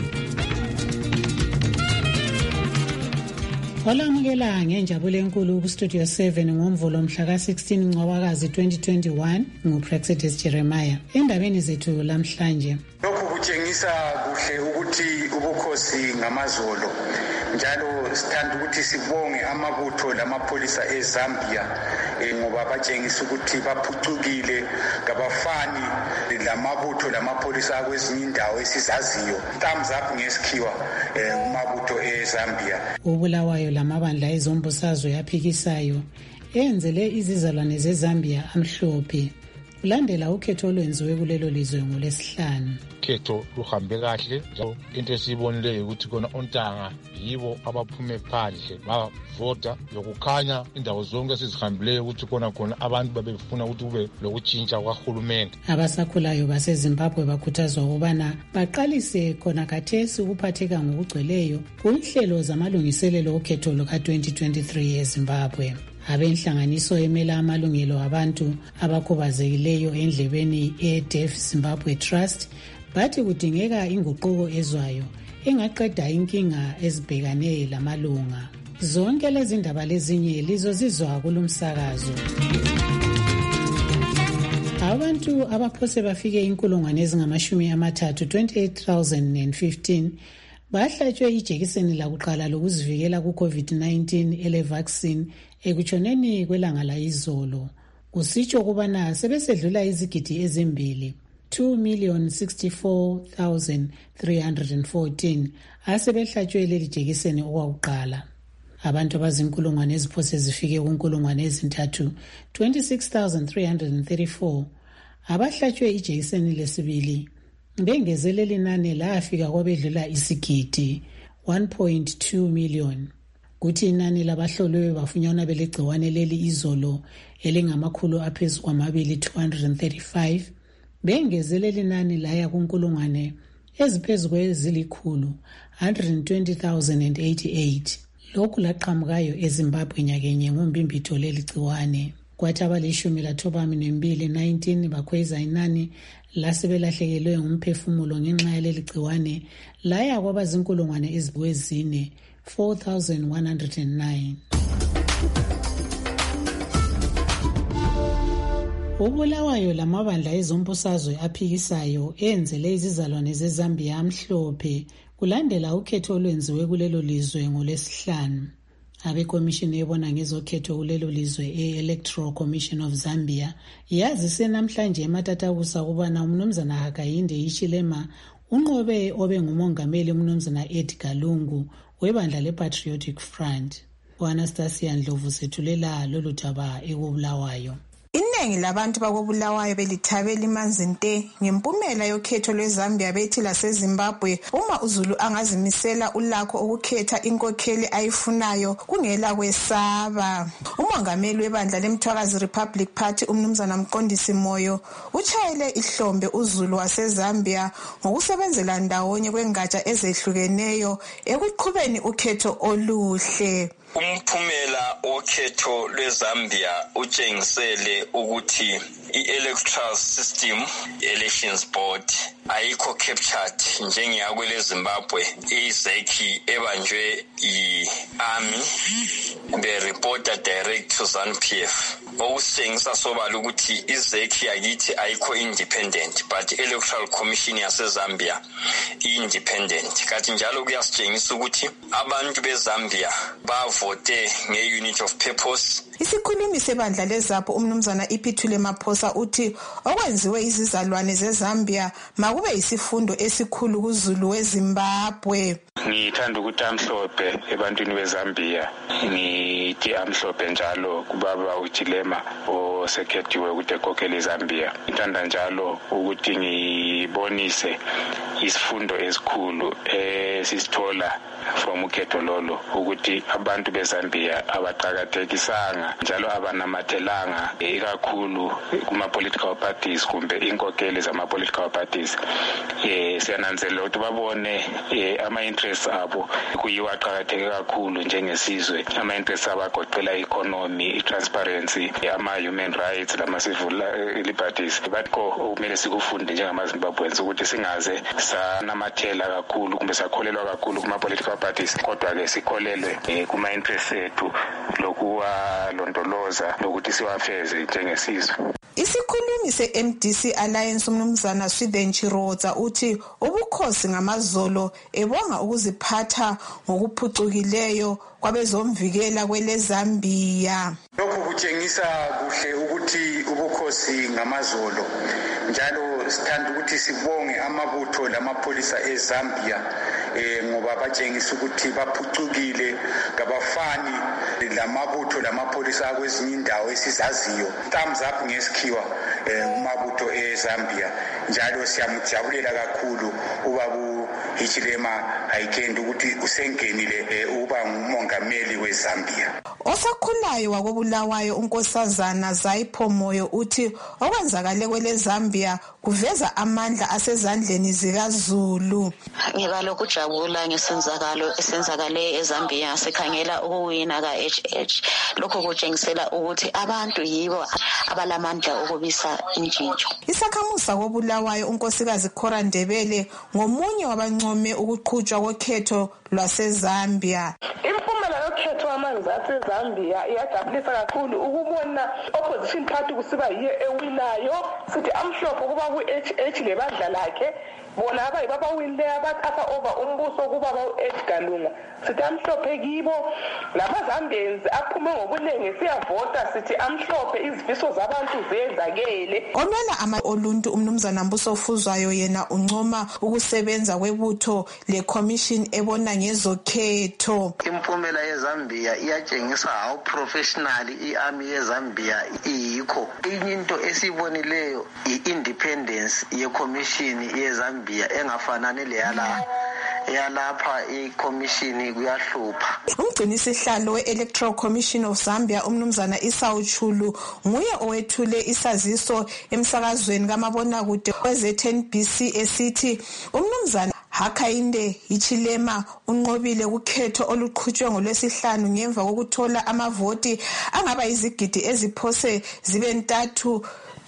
Olamukela ngenjabulo enkulu ku-Studio 7 ngomvulo mhla ka-16 Ncwabakazi 2021 nguPraxedis Jeremiah. Endabeni zethu lamhlanje, lokhu kutshengisa kuhle ukuthi ubukhosi ngamazolo, njalo sithanda ukuthi sibonge amabutho lamapholisa eZambia ngoba batshengisa ukuthi baphucukile, kabafani lamabutho lamapholisa akwezinye indawo esizaziyo. Thumbs up ngesikhiwa kumabutho eZambia. Ubulawayo lamabandla ezombusazwe yaphikisayo enzele izizalwane zeZambia amhlophe kulandela ukhetho olwenziwe kulelo lizwe ngolesihlanu. Ukhetho luhambe kahle, into esiyibonileyo ukuthi kona ontanga yibo abaphume phandle bavota, lokukhanya indawo zonke esizihambileyo ukuthi khona abantu babefuna ukuthi kube lokutshintsha kwahulumende. Abasakhulayo baseZimbabwe bakhuthazwa ukubana baqalise khona khathesi ukuphatheka ngokugcweleyo kunhlelo zamalungiselelo okhetho luka-2023 eZimbabwe. Abenhlanganiso emela amalungelo abantu abakhubazekileyo endlebeni eDeaf Zimbabwe Trust bathi kudingeka inguquko ezwayo engaqeda inkinga ezibhekane lamalunga. Zonke lezi ndaba lezinye lizozizwa kulumsakazo. Abantu abaphose bafike 28,015 bahlatshwe ijekiseni lakuqala lokuzivikela ku-COVID-19 ele-vaccine ekutshoneni kwelanga layizolo. Kusitsho kubana sebesedlula izigidi ezimbili 2,064,314 asebehlatshwe leli jekiseni okwakuqala. Abantu abazinkulungwane eziphose zifike kunkulungwane ezintathu 26,334 abahlatshwe ijekiseni lesibili. Bengezeleli nane lafika kwabedlula isigidi 1.2 million. Kuthi inani labahlolwe bafunyanwa belegciwane leli izolo elingamakhulu aphezu kwamabili 235. Bengezeleli nani laya kunkulungwane eziphezu kwezilikhulu 120,088. Lokhu laqhamukayo eZimbabwe nyakenye ngombimbitho leli gciwane. Kwathi abali-12 bakhweza inani lasebelahlekelwe ngumphefumulo ngenxa yaleli gciwane laya kwabazinkulungwane ezine 4,109. Ubulawayo lamabandla ezombusazwe aphikisayo enzele izizalwane zeZambia amhlophe kulandela ukhetho olwenziwe kulelo lizwe ngolesihlanu. Abekomishini ebona ngezokhetho kulelo lizwe e-Electoral Commission of Zambia yazise namhlanje ematatakusa ukubana umnumzana Hakainde Hichilema unqobe obe ngumongameli umnumzana Edgar Lungu webandla lePatriotic Front. U-Anastasia Ndlovu sethulela lolu daba ekubulawayo. Iningi labantu bakobulawayo belithabela imanzinte ngempumela yokhetho lweZambia bethi laseZimbabwe uma uZulu angazimisela ulakho ukukhetha inkokheli ayifunayo kungela kwesaba. Umongameli webandla leMthwakazi Republic Party umnumzana Mqondisi Moyo utshayele ihlombe uZulu waseZambia ngokusebenzela ndawonye kwengatsha ezehlukeneyo ekuqhubeni ukhetho oluhle. Umphumela wokhetho lweZambia utshengisele ukuthi i-Electoral System Elections Board ayikho captured njengeyakwele Zimbabwe. Izeki ebanjwe yi-army bereporta direct to ZANU-PF. Okusitshengisa sobala ukuthi izeki yakithi ayikho independent, but Electoral Commission yaseZambia i-independent. Kathi njalo kuyasitshengisa ukuthi abantu beZambia bavote nge-unit of purpose. Isikhulumi sebandla leZAPU umnumzana Iphithule Maphosa uthi okwenziwe izizalwane zeZambia makube isifundo esikhulu kuZulu weZimbabwe. Ngithanda ukuthi amhlophe ebantwini beZambia, ngithi amhlophe njalo kubaba uThilema osekhethiwe ukuthi ekhokhele iZambia. Ngithanda njalo ukuthi ngibonise isifundo esikhulu esisithola from ukhetho lolo ukuthi abantu beZambia abaqhakathekisanga njalo abanamathelanga ikakhulu kuma-political parties kumbe inkokeli zama-political parties. Siyananzelela ukuthi babone ama-interests abo kuyiwa aqhakatheke kakhulu njengesizwe, ama-interests abo agoqela i-economy, i-transparency, ama-human rights lama-civil liberties. Bakho okumele sikufunde njengamaZimbabweans ukuthi singaze sanamathela kakhulu kumbe sakholelwa kakhulu kuma-political parties, kodwa-ke sikholelwe kuma-interests ethu lokuwalondoloza lokuthi siwafeze njengesizwe. Isikhulumi se-MDC Alliance umnumzana Sweden Chirodza uthi ubukhosi ngamazolo ebonga ukuziphatha ngokuphucukileyo kwabezomvikela kweleZambia. Lokhu kutshengisa kuhle ukuthi ubukhosi ngamazolo, njalo sithanda ukuthi sibonge amabutho lamapholisa eZambia ngoba batshengisa ukuthi baphucukile, kabafani lamabutho lamapholisa akwezinye indawo esizaziyo. Thumbs up ngesikhiwa kumabutho eZambia, njalo siyamujabulela kakhulu ubabu Hichilema Haikendi ukuthi usengenile uba ngumongameli weZambia. Osakhulayo wakobulawayo unkosazana Zaipho Moyo uthi okwenzakale kweleZambia kuveza amandla asezandleni zikaZulu. Ngibalo kujabula ngesenzakalo esenzakale eZambia, sikhangela ukuwina ka-HH. Lokho kutshengisela ukuthi abantu yibo abalamandla okubisa intshintsho. Isakhamuzi kobulawayo unkosikazi Khora Ndebele ngomunye wabancome ukuqhutshwa kokhetho lwaseZambia. Impumela yokhetho amanzi aseZambia iyajabulisa kakhulu ukubona opposition party kusiba yiyo ewinayo. Sithi amhlophe kuba ku-HH lebandla lakhe bona abayibo abawinile abathatha over umbuso kubaba u-Edgar Lunga. Sithi amhlophe kibo lamaZambians aphume ngobuningi siyavota, sithi amhlophe izifiso zabantu zenzakele. Olwela oluntu umnumzana Mbuso Fuzwayo yena uncoma ukusebenza kwebutho le-commission ebona ngezokhetho. Impumela yeZambia iyatshengisa how professional i-army yeZambia iyikho. Into esibonileyo i-independence ye-commission yeZambia engafanani leyalapha i-commission kuyahlupha. Umgcinisihlalo we-Electoral Commission of Zambia umnumzana Esau Chulu nguye owethule isaziso emsakazweni kamabonakude we-ZNBC esithi umnumzana Hakainde Hichilema unqobile ukhetho oluqhutshwe ngolwesihlanu ngemva kokuthola amavoti angaba izigidi eziphose zibe ntathu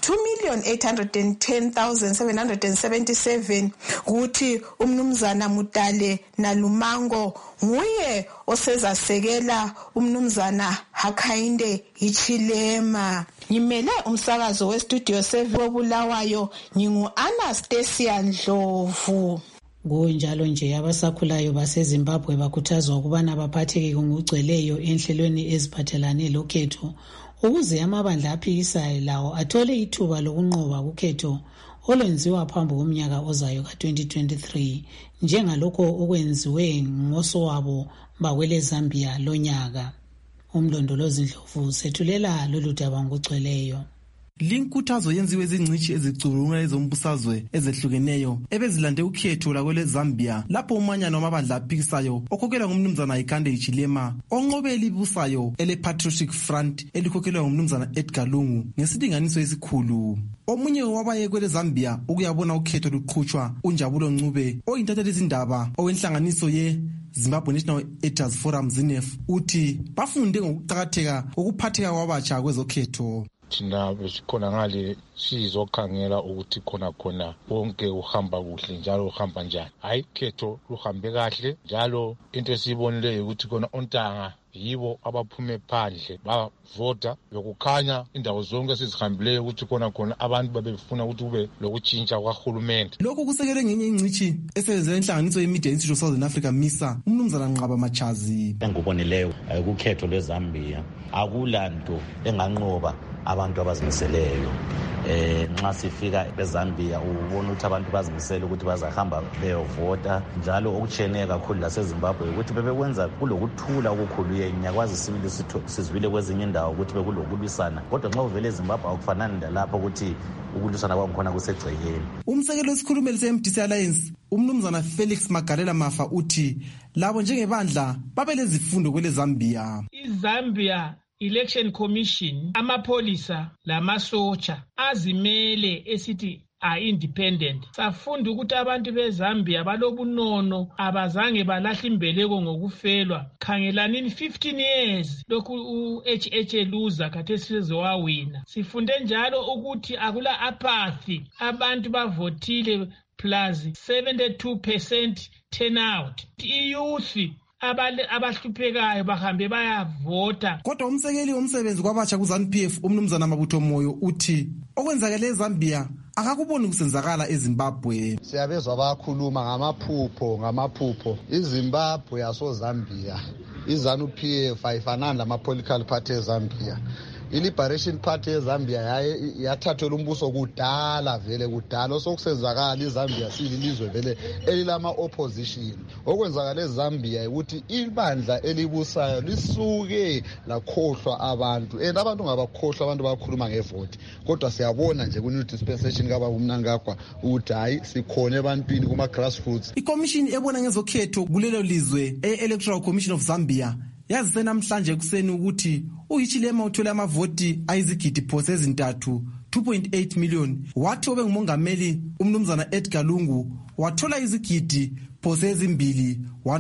2,810,777 kuthi umnumzana Mutale Nalumango nguye osezasekela umnumzana Hakainde Hichilema. Ngimele umsakazo westudio 7 wobulawayo ngingu-Anastasia Ndlovu. Kunjalo nje abasakhulayo baseZimbabwe bakhuthazwa ukubana baphatheke ngokugcweleyo enhlelweni eziphathelane lokhetho ukuze amabandla aphikisayo lawo athole ithuba lokunqoba ukhetho olwenziwa phambi komnyaka ozayo ka-2023 njengalokho okwenziwe ngosowabo bakweleZambia lonyaka. Umlondolozi Ndlovu sethulela lolu daba ngokugcweleyo. Linkuthazo yenziwe izingcishi ezicubungula ezombusazwe ezehlukeneyo ebezilande ukhetho lakweleZambia lapho umanyano wamabandla aphikisayo okhokhelwa ngumnumzana Hakainde Hichilema onqobe elibusayo ele-Patriotic Front elikhokhelwa ngumnumzana Edgar Lungu ngesilinganiso esikhulu. Omunye wabaye kweleZambia ukuyabona ukhetho luqhutshwa uNjabulo Ncube oyintatheli izindaba owenhlanganiso ye-Zimbabwe National Editors Forum ZNF uthi bafunde ngokuqakatheka kokuphatheka kwabatsha kwezokhetho. thina besikhona ngale sizokhangela ukuthi khona konke uhamba kuhle njalo uhamba njani. Hayi khetho luhambe kahle njalo into esiyibonileyo ukuthi khona ontanga yibo abaphume phandle bavota lokukhanya indawo zonke sizihambileyo ukuthi khona abantu babefuna ukuthi kube lokutshintsha kwahulumende. Lokhu kusekelwe ngenye ingcithi esebenzela inhlanganiso ye-Media Institute of Southern Africa MISA, umnumzana Nqaba Machazi. Engubonileyo kukhetho lweZambia akulanto enganqoba abantu abazimiseleyo. Nxa sifika eZambia ubona ukuthi abantu bazimisele ukuthi bazahamba beyovota njalo okutsheneye kakhulu laseZimbabwe ukuthi bebekwenza kulokuthula okukhulu. Ngiyakwazi sibili sizwile kwezinye indawo ukuthi bekulokulwisana, kodwa nxa uvele eZimbabwe akufanani lalapho ukuthi ukulwisana kwakhona kusegcekeni. Umsekeli wesikhulumeli se-MDC Alliance umnumzana Felix Magalela Mafa uthi labo njengebandla babelezifundo kwele Zambia. iZambia Election Commission, amapolisa lamasotsha azimele esithi independent. Safunda ukuthi abantu beZambia balobunono abazange balahla imbeleko ngokufelwa. Khangelanini 15 years lokhu uHH eluza khathesi sizowawina. Sifunde njalo ukuthi akula apathy, abantu bavotile plus 72% turnout. Iyouth abahluphekayo bahambe bayavota. Kodwa umsekeli womsebenzi kwabatsha kuZANU-PF umnumzana Mabutho Moyo uthi okwenzakele eZambia akakuboni kusenzakala eZimbabwe. Siyabezwa bakhuluma ngamaphupho. iZimbabwe yasoZambia, iZANU-PF ayifanani lama-political party eZambia. I-Liberation Party eZambia yathathelwa umbuso kudala osokusenzakala iZambia sililizwe vele elilama-opposition. Okwenzakala eZambia ukuthi ibandla elibusayo lisuke lakhohlwa abantu, and abantu ngabakhohlwa, abantu bakhuluma ngevoti, kodwa siyabona nje ku-new dispensation kababa uMnangagwa ukuthi hayi sikhona ebantwini kuma-grassroots. Ikomishini ebona ngezokhetho kulelo lizwe e-Electoral Commission of Zambia yazise namhlanje kuseni ukuthi uHichilema uthole amavoti ayizigidi phose ezintathu 2.8 million. Wathi obengumongameli umnumzana Edgar Lungu wathola izigidi phose ezimbili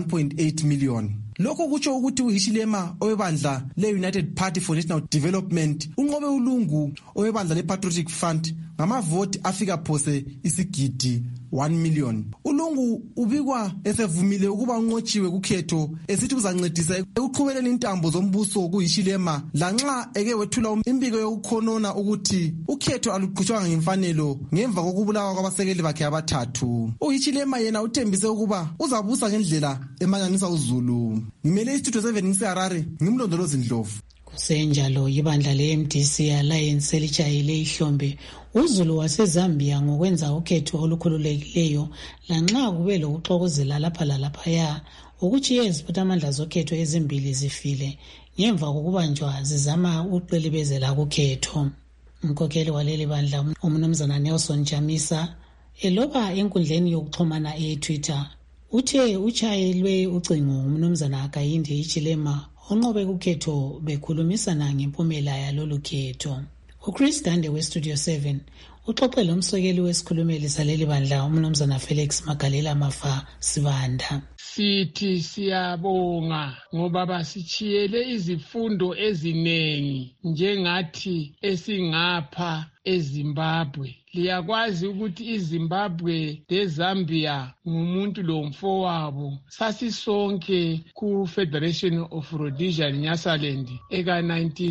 1.8 million. Lokho kutsho ukuthi uHichilema owebandla le-United Party for National Development unqobe uLungu owebandla le-Patriotic Front ngamavoti afika phose isigidi 1 million. uLungu ubikwa esevumile ukuba unqotshiwe kukhetho esithi uzancedisa ekuqhubeleni intambo zombuso kuHichilema lanxa eke wethula imbiko yokukhonona ukuthi ukhetho aluqhutshwanga ngemfanelo ngemva kokubulawa kwabasekeli bakhe abathathu. uHichilema yena uthembise ukuba uzabusa ngendlela emanyanisa uZulu. Ngimele istudio 7 ngiseHarare, ngimlondolozi Ndlovu. Kusenjalo ibandla le-MDC Alliance elitshayile ihlombe uZulu waseZambia ngokwenza ukhetho olukhululekileyo lanxa kube lokuxokozela lapha lalaphaya ukuthi iziphathamandla zokhetho ezimbili zifile ngemva kokubanjwa zizama uqilibezela kukhetho. Umkhokheli waleli bandla umnumzana Nelson Chamisa eloba enkundleni yokuxhumana eTwitter uthe utshayelwe ucingo umnumzana Hakainde Hichilema onqobe kukhetho bekhulumisana ngempumela yalolu khetho. uChris Dande weStudio 7 uxoxele umsekeli wesikhulumeli saleli bandla umnumzana Felix Magalela Mafa Sibanda. Sithi siyabonga ngoba basichiyele izifundo ezinengi njengathi esingapha eZimbabwe. Liyakwazi ukuthi iZimbabwe leZambia ngumuntu lomfowabo. Sasisonke ku Federation of Rhodesian Nyasaland eka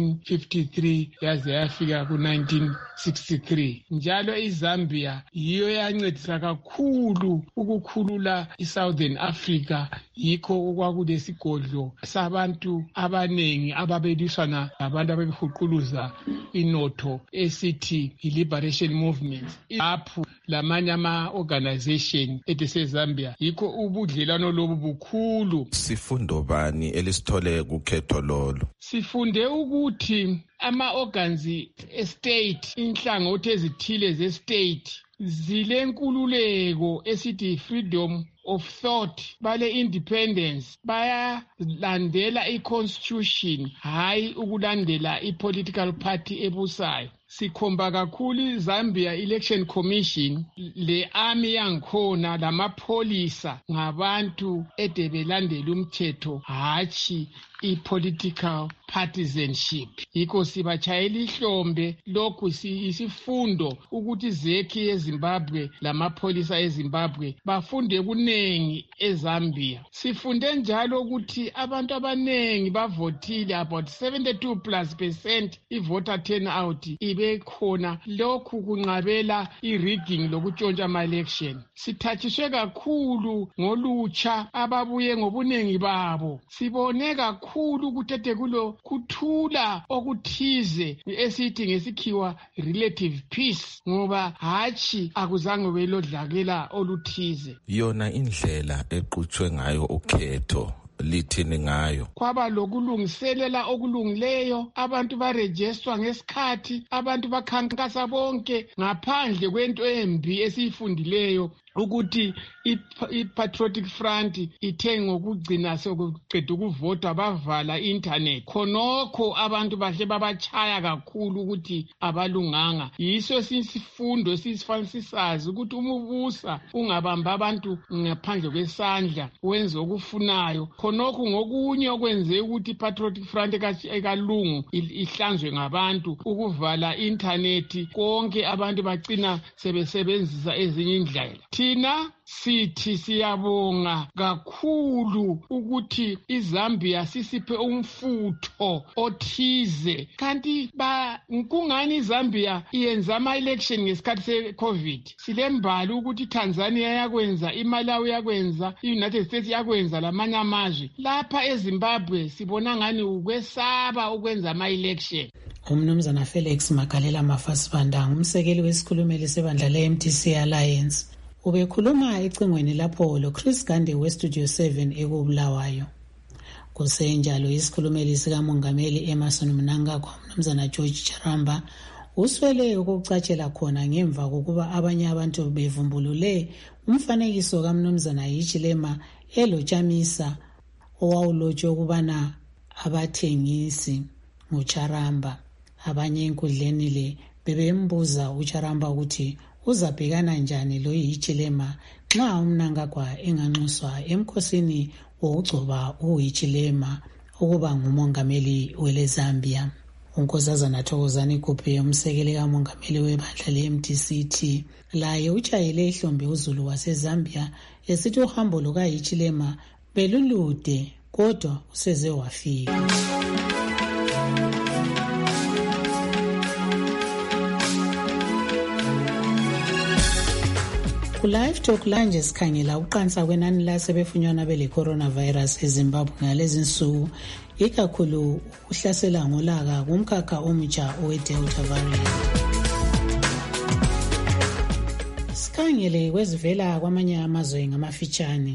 1953 yaze yafika ku 1963. Njalo iZambia yiyo yancedisa kakhulu ukukhulula iSouthern Africa, yikho okwakulesigodlo sabantu abanengi ababeliswana labantu ababehuquluza inotho esithi i-Liberation Movement. Apho lamanye ama-organization eseZambia yikho ubudlelwano lobu bukhulu. Sifundo bani elisithole kukhetho lolo? Sifunde ukuthi ama-organs estate, inhlangothi ezithile ze-state zilenkululeko esithi freedom of thought, bale independence, bayalandela i-constitution, hayi ukulandela i-political party ebusayo. Sikhomba kakhulu iZambia Election Commission, le army yankhona lamapholisa ngabantu edebelandela umthetho, hatshi i-political partisanship. Yikho sibatshayela ihlombe lokhu isifundo ukuthi izekhi yeZimbabwe lamapholisa eZimbabwe bafunde kunengi eZambia. Sifunde njalo ukuthi abantu abanengi bavotile, about 72% i-voter turnout ibe khona. Lokhu kunqabela i-rigging lokutshontsha ama-election. Sithathiswe kakhulu ngolutsha ababuye ngobuningi babo. Sibone kakhulu ukuthi kuthula okuthize esithi ngesikhiwa relative peace, ngoba hatshi akuzange belodlakela oluthize. Yona indlela eqhutshwe ngayo ukhetho lithini ngayo? Kwaba lokulungiselela okulungileyo, abantu barejistwa ngesikhathi, abantu bakhankasa bonke ngaphandle kwento embi esiyifundileyo ukuthi i-Patriotic Front ithe ngokugcina sokuqeda ukuvota bavala i-internet. Khonokho abantu bahle babachaya kakhulu ukuthi abalunganga. Yiso sisifundo sisifanisisazi ukuthi umubusa ungabamba abantu ngaphandle kwesandla, wenze okufunayo. Khonokho ngokunye okwenze ukuthi i-Patriotic Front ekalungu ihlanzwe ngabantu, ukuvala i-internet, konke abantu bagcina sebesebenzisa ezinye indlela. Thina sithi siyabonga kakhulu ukuthi iZambia sisiphe umfutho othize. Kanti kungani iZambia iyenza ama-election ngesikhathi se-COVID? Silembali ukuthi iTanzania yakwenza, iMalawi yakwenza, i-United States yakwenza, lamanye amazwe. Lapha eZimbabwe sibona ngani ukwesaba ukwenza ama-election. Umnumzana Felix Magalela Mafasibanda, umsekeli wesikhulumeli sebandla le-MTC Alliance, ubekhuluma ecingweni lapho loChris Gande weStudio 7 ekubulawayo. Kusenjalo isikhulumeli sikamongameli Emerson Mnangagwa, umnumzana George Charamba, uswele ukucatshela khona ngemva kokuba abanye abantu bevumbulule umfanekiso kaMnumzana Hichilema elochamisa owawulotshwe ukubana abathengisi nguCharamba. Abanye enkundleni le bebembuza uCharamba ukuthi uzabhekana njani lo Hichilema nxa uMnangagwa enganxuswa emkhosini wokugcoba uHichilema ukuba ngumongameli weleZambia. Unkosazana Thokozani Kuphe, umsekeli kamongameli webandla le-MTCT, laye utshayele ihlombe uZulu waseZambia esithi uhambo lukaHichilema belulude kodwa useze wafika. Ku-Live Talk lanje sikhangela uqansa kwenani lasebefunyanwa bele coronavirus eZimbabwe ngalezi nsuku, ikakhulu ukuhlasela ngolaka kumkhakha omutsha owe-Delta variant. Sikhangele kwezivela kwamanye amazwe ngamafitshane.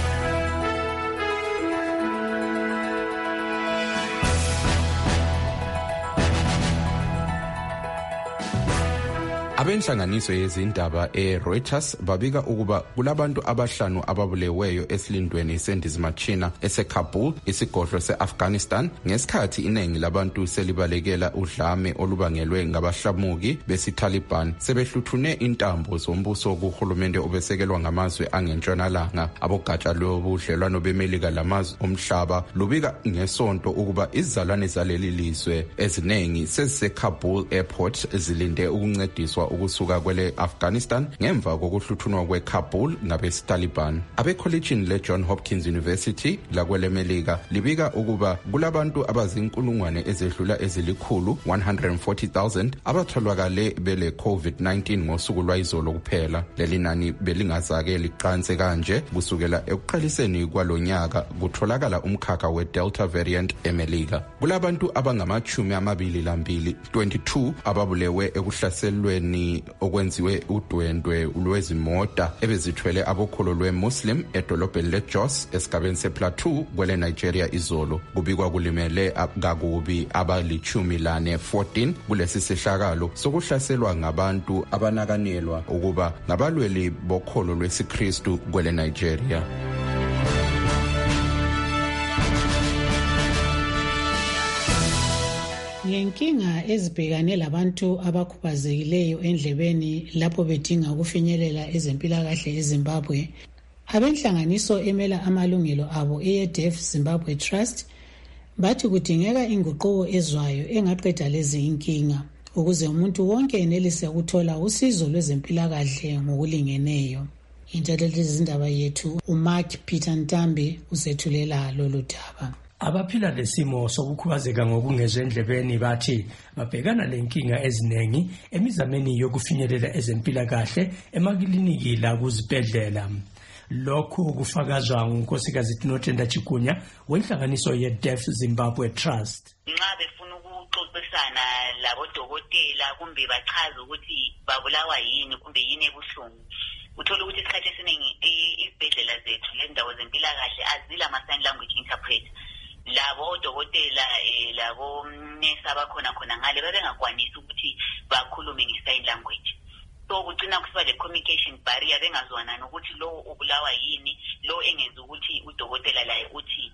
Abenhlanganiso yezindaba eReuters babika ukuba kulabantu abahlanu ababuleweyo esilindweni sendizimachina eseKabul, isigodlo seAfghanistan, ngesikhathi iningi labantu selibalekela udlame olubangelwe ngabahlamuki besiTaliban sebehluthune intambo zombuso kuhulumende obesekelwa ngamazwe angentshonalanga. Abogatsha lobudlelwano bemelika lamazwe omhlaba lubika ngesonto ukuba izizalwane zaleli lizwe eziningi seziseKabul airport zilinde ukuncediswa ukusuka kwele Afghanistan ngemva kokuhluthunwa kweKabul ngabesiTaliban. Abekholejini leJohn Hopkins University lakwele Melika libika ukuba kulabantu abazinkulungwane ezedlula ezilikhulu 140,000 abatholakale bele COVID-19 ngosuku lwayizolo kuphela. Leli nani belingazake liqanse kanje kusukela ekuqaliseni kwalonyaka kutholakala umkhakha weDelta variant eMelika. Kulabantu abangama-22 22 ababulewe ekuhlaselweni okwenziwe udwendwe lwezimota ebezithwele abokholo lweMuslim edolobheni leJos esigabeni sePlateau kwele Nigeria izolo. Kubikwa kulimele kakubi abali-14 kulesi sehlakalo sokuhlaselwa ngabantu abanakanelwa ukuba ngabalweli bokholo lwesiKristu kwele Nigeria. Ngenkinga ezibhekane labantu abakhubazekileyo endlebeni lapho bedinga ukufinyelela ezempilakahle eZimbabwe, abenhlanganiso emela amalungelo abo eDeaf Zimbabwe Trust Bathi kudingeka inguquko ezwayo engaqeda lezi inkinga ukuze umuntu wonke enelise ukuthola usizo lwezempilakahle ngokulingeneyo. Intatheli zindaba yethu uMark Peter Ntambi usethulela lolu daba. Abaphila lesimo sokukhubazeka ngokungezwe endlebeni bathi babhekana lenkinga eziningi emizameni yokufinyelela ezempilakahle emakliniki la kuzibhedlela. Lokhu kufakazwa ngunkosikazi Tinotenda Chikunya wenhlanganiso ye-Deaf Zimbabwe Trust. Nxa befuna ukuxoxisana labodokotela kumbe bachaze ukuthi babulawa yini kumbe yini ebuhlungu, uthola ukuthi isikhathi esiningi izibhedlela zethu lendawo zempilakahle azila ama-sign language interpreter. Labo odokotela labo nesi abakhona ngale babengakwanisi ukuthi bakhulume nge-sign language. So kugcina kusiba le communication barrier, bengazwana ukuthi lo ubulawa yini, lo engenza ukuthi udokotela laye uthi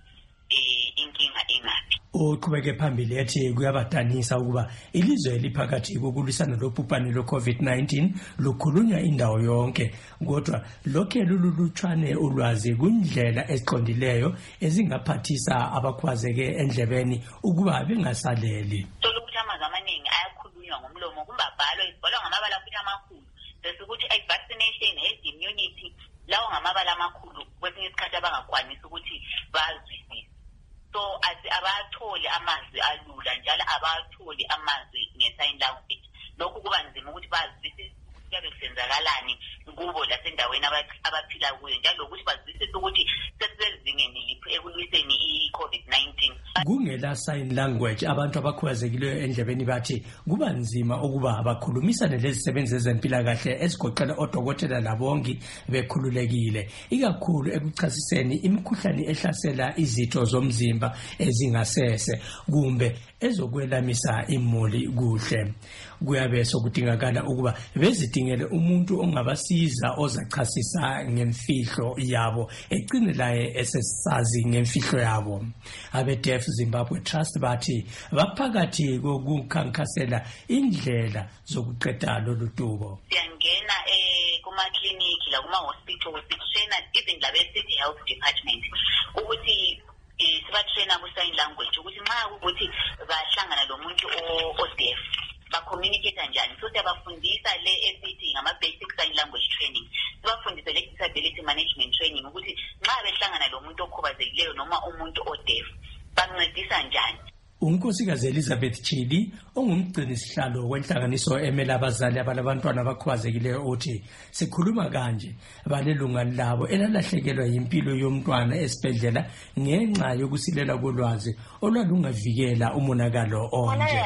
inkinga ingaphi. Uqhubeke phambili ethi kuyabadanisa ukuba ilizwe eliphakathi kokulwisana lobhubhane lwe-COVID-19 lukhulunywa indawo yonke, kodwa lokhe lulutshwane ulwazi kundlela eziqondileyo ezingaphathisa abakhubazeke endlebeni ukuba bengasaleli. Ukuthi amazwi amaningi ayakhulunywa ngomlomo kumbe abhalwa ngamabala futhi amakhulu, bese ukuthi vaccination, herd immunity, lawo ngamabala amakhulu kwesinye isikhathi abangakwanisi ukuthi bazwisise. So abatholi amazwi alula njalo abatholi amazwi nge-sign language. Lokhu kuba nzima ukuthi bazwisise kuyabe kusenzakalani kubo lasendaweni abaphila kuyo, njalo ukuthi bazwisise ukuthi sesizingeni liphi ekulwiseni i-COVID-19. Kungela sign language abantu abakhubazekileyo endlebeni bathi kuba nzima ukuba bakhulumisane lezisebenzi zempilakahle ezigoqela odokotela labongi bekhululekile, ikakhulu ekuchasiseni imikhuhlane ehlasela izitho zomzimba ezingasese kumbe ezokwelamisa imuli kuhle. Kuyabe sokudingakala ukuba bezidingele umuntu ongabasiza ozachasisa ngemfihlo yabo, egcine laye esesazi ngemfihlo yabo. Abe-Deaf Zimbabwe Trust bathi baphakathi kokukhankasela indlela zokuqeda lolu dubo. Siyangena kumakliniki la kuma-hospital sitraina even labe-city health department ukuthi sibatraina ku-sign language ukuthi nxa ukuthi bahlangana lo muntu o-deaf ba-communicate njani. So siyabafundisa le esithi ngama-basic sign language training, sibafundise le disability management training ukuthi nxa behlangana lo muntu okhubazekileyo noma umuntu o-deaf bancedisa njani. Unkosikazi Elizabeth Chili ongumgcini sihlalo wenhlanganiso emela abazali abalabantwana abakhubazekileyo uthi sikhuluma kanje balelunga labo elalahlekelwa yimpilo yomntwana esibhedlela ngenxa yokusilela kolwazi olwalungavikela umonakalo onje.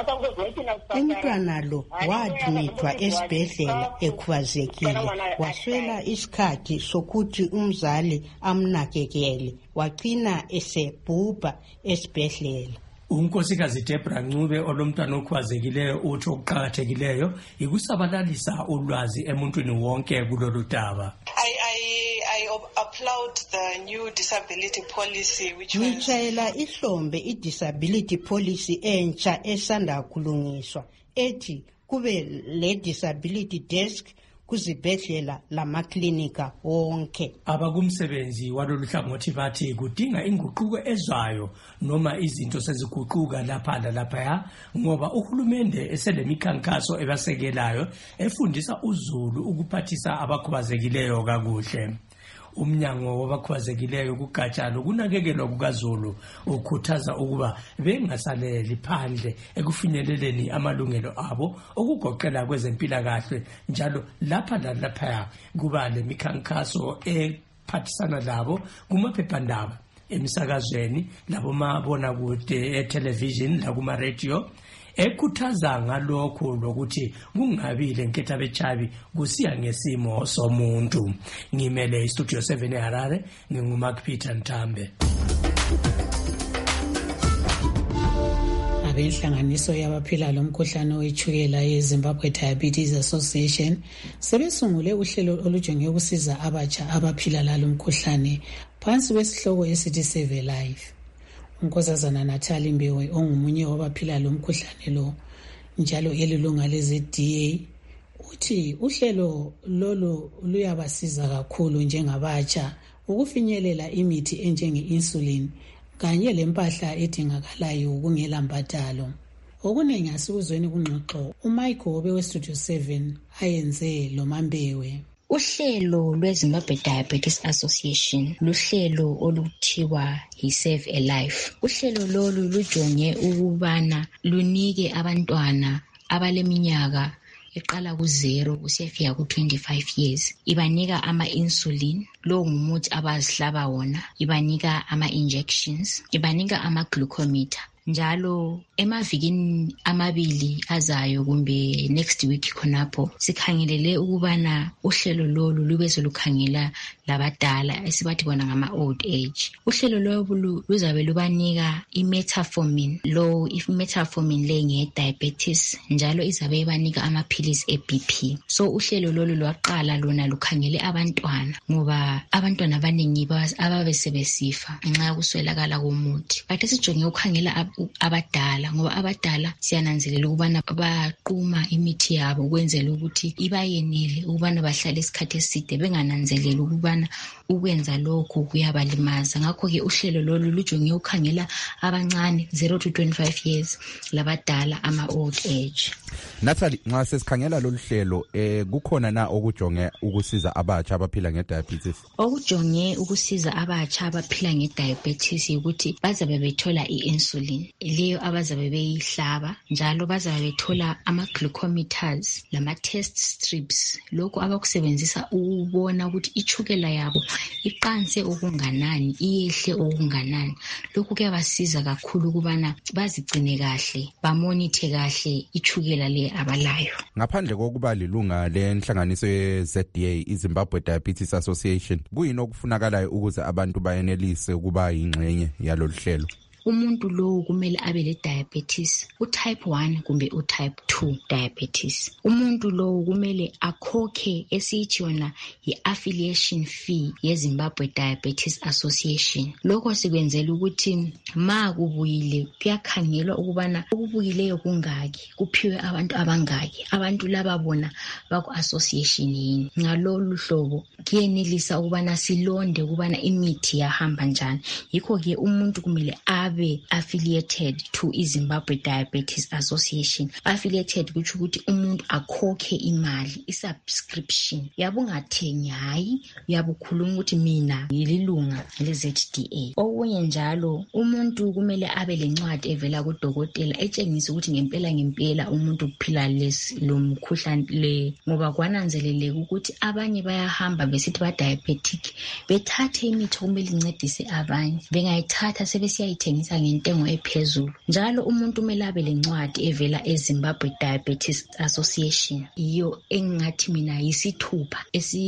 Umntwana lo wadumithwa esibhedlela ekhubazekile, waswela isikhathi sokuthi umzali amnakekele, waqina esebhubha esibhedlela. Unkosikazi Debra Ncube olomntwana okhubazekileyo uthi okuqakathekileyo ikusabalalisa ulwazi emuntwini wonke kulolu daba. I applaud the new disability policy which was ngitshayela ihlombe i-disability policy entsha esanda kulungiswa ethi kube le disability desk kuzibhedlela lamaklinika wonke. Abakumsebenzi walolu hlangothi bathi kudinga inguquko ezwayo noma izinto seziguquka lapha lalaphaya ngoba uhulumende eselemikhankaso ebasekelayo efundisa uzulu ukuphathisa abakhubazekileyo kakuhle. Umnyango wabakhubazekileyo kugatsha lokunakekelwa kukaZulu ukhuthaza ukuba bengasaleli phandle ekufinyeleleni amalungelo abo okugoqela kwezempilakahle, njalo lapha lalaphaya kuba lemikhankaso ephathisana labo kumaphephandaba, emisakazweni, labomabonakude, etelevision lakuma-radio, ekhuthaza ngalokho lokuthi kungabi lenketha bechabi kusiya ngesimo somuntu. Ngimele iStudio 7 eHarare, nginguMark Peter Ntambe. Abenhlanganiso yabaphila lomkhuhlane wetshukela yeZimbabwe Diabetes Association sebesungule uhlelo olujonge ukusiza abatsha abaphila lalo mkhuhlane phansi kwesihloko esithi Save a Life. Unkosazana Natalie Mbewe ongumunye wabaphila lo mkhuhlane lo njalo elilunga leZDA uthi uhlelo lolo luyabasiza kakhulu njengabatsha ukufinyelela imithi enjenge insulin kanye lempahla edingakalayo kungela mbadalo. Okuningi asikuzweni kungxoxo uMichael Obe weStudio 7 ayenze lo Mambewe. Uhlelo lweZimbabwe Diabetes Association luhlelo oluthiwa Save a Life. Uhlelo lolu lujonge ukubana lunike abantwana abaleminyaka eqala ku0 kusiyafika ku25 years. Ibanika ama-insulin, lo ngumuthi abazihlaba wona, ibanika ama-injections, ibanika ama-glucometer. Njalo emavikini amabili azayo kumbe next week khonapho sikhangelele ukubana uhlelo lolu lube solukhangela labadala esibathi bona ngama old age. Uhlelo lolu luzabe lubanika imetformin. Lo metformin le nge diabetes njalo izabe ibanika amaphilisi eBP. So uhlelo lolu lwaqala lona lukhangele abantwana ngoba abantwana abaningi ababesebesifa ngenxa yokuswelakala komuthi. Kade sijonge ukukhangela abadala ngoba abadala siyananzelela ukubana baquma imithi yabo ukwenzela ukuthi ibayenele ukubana bahlale isikhathi eside bengananzelela ukubana ukwenza lokho kuyabalimaza. Ngakho ke uhlelo lolu lujonge ukukhangela abancane 0 to 25 years labadala ama old age. Natalie, nxa sesikhangela lolu hlelo kukhona na okujonge ukusiza abatsha abaphila ngediabetes? Okujonge ukusiza abatsha abaphila ngediabetes ukuthi bazabe bethola iinsulin leyo abazabe beyihlaba, njalo bazabe bethola ama-glucometers lama-test strips, lokho abakusebenzisa ukubona ukuthi ichukela yabo iqanse okunganani, iyehle okunganani. Lokhu kuyabasiza kakhulu ukubana bazigcine kahle, bamonithe kahle ichukela le abalayo. Ngaphandle kokuba lilunga lenhlanganiso ye-ZDA, iZimbabwe Diabetes Association, kuyini okufunakalayo ukuze abantu bayenelise ukuba yingxenye yalolu hlelo? Umuntu lo kumele abe le diabetes, utype 1 kumbe utype 2 diabetes. Umuntu lo kumele akhokhe esithi yona i-affiliation fee yeZimbabwe Diabetes Association. Lokho sikwenzela ukuthi ma kubuyile kuyakhangelwa ukubana okubuyileyo kungaki, kuphiwe abantu abangaki, abantu laba bona baku-association yini. Ngalolu hlobo kuyenelisa ukubana silonde ukubana imithi yahamba njani. Yikho ke umuntu kumele abe affiliated to iZimbabwe Diabetes Association. Affiliated kutsho ukuthi umuntu akhokhe imali, isubscription. Yabungathengi hayi, yabukhuluma ukuthi mina ngililunga le-ZDA. Okunye njalo umuntu kumele abe lencwadi evela kudokotela etshengisa ukuthi ngempela umuntu uphila lo mkhuhlane le, ngoba kwananzeleleka ukuthi abanye bayahamba besithi ba diabetic bethathe imithi kumele incedise abanye, bengayithatha sebesiyayithengisa ngentengo ephezulu. Njalo umuntu kumele abe lencwadi evela eZimbabwe Diabetes Association. Iyo engathi mina yisithupha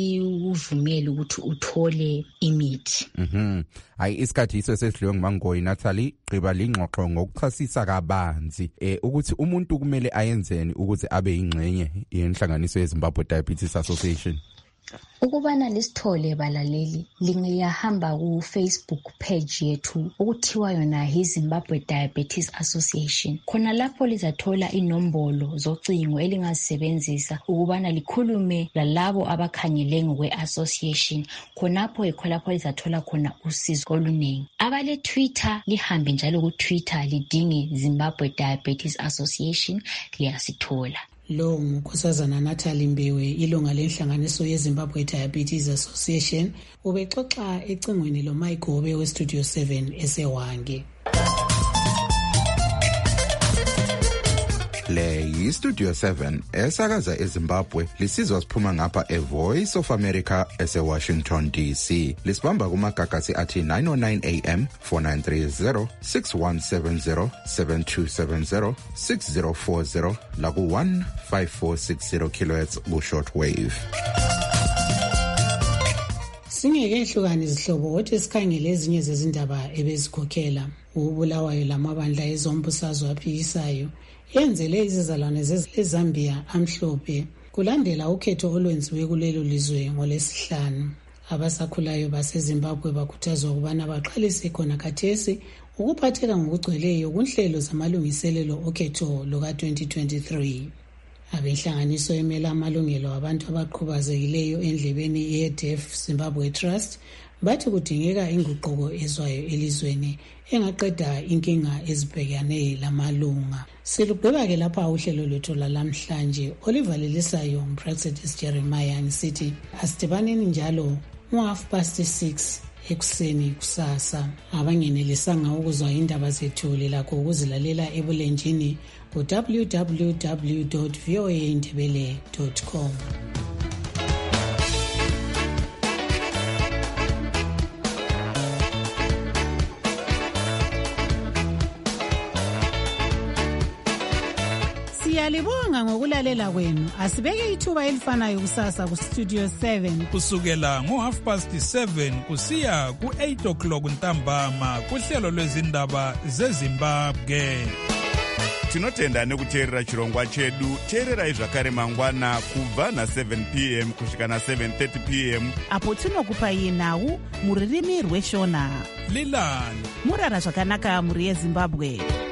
esivumela ukuthi uthole imithi. Hayi isikhathi iso sesidliwe nguMangoyi. Natalie, gqiba lingxoxo ngokuchasisa kabanzi ukuthi umuntu kumele ayenzeni ukuze abe yingxenye yenhlanganiso yeZimbabwe Diabetes Association. Ukubana lisithole balaleli, lingiyahamba ku Facebook page yethu okuthiwa yona iZimbabwe Diabetes Association. Khona lapho lizathola inombolo zocingo elingazisebenzisa ukubana likhulume lalabo abakhangele ngokwe-association. Khonapho yikho lapho lizathola khona usizo oluningi. Abale Twitter lihambe njalo ku Twitter lidinge Zimbabwe Diabetes Association, liyasithola. Lo nguNkosazana Natalie Mbewe, ilunga lenhlanganiso yeZimbabwe Diabetes Association, ubexoxa ecingweni loMichael Obe weStudio 7 eseWange. Le yiStudio 7 esakaza eZimbabwe, lisizwa siphuma ngapha eVoice of America eseWashington DC. Lisibamba kumagagasi athi 909 AM, 4930, 6170, 7270, 6040 laku 15460 kHz ku shortwave. Singeke hlukane izihlobo wothi sikhangele ezinye zezindaba ebezikhokhela. Ubulawayo lamabandla ezombusazwe aphikisayo yenzele izizalwane zeZambia amhlophe kulandela ukhetho olwenziwe kulelo lizwe ngoLwesihlanu. Abasakhulayo baseZimbabwe bakhuthazwa ukubana baqalise khona khathesi ukuphatheka ngokugcweleyo kunhlelo zamalungiselelo okhetho luka-2023. Abenhlanganiso emela amalungelo abantu abaqhubazekileyo endlebeni ye-Deaf Zimbabwe Trust bathi kudingeka inguquko ezwayo elizweni engaqeda inkinga ezibhekane lamalunga. Silugqiba-ke lapha uhlelo lwethu lalamhlanje olivalelisayo umProfethi Jeremiah ngisithi asidibaneni njalo ngo6:30 ekuseni kusasa. Abangenelisanga ukuzwa indaba zethu lilakho ukuzilalela ebulenjini ku www.voaindebele.com. Siyalibonga ngokulalela kwenu. Asibeke ithuba elifanayo kusasa ku Studio 7 kusukela ngo7:30 kusiya ku8:00 ntambama kuhlelo lwezindaba zeZimbabwe. Tinotenda nekuteerera chirongwa chedu. Teererai zvakare mangwana kubva na7 p.m. kusvika na7:30 p.m. apo tinokupai nhau muririmi rweshona. Lilani murara zvakanaka muri yeZimbabwe.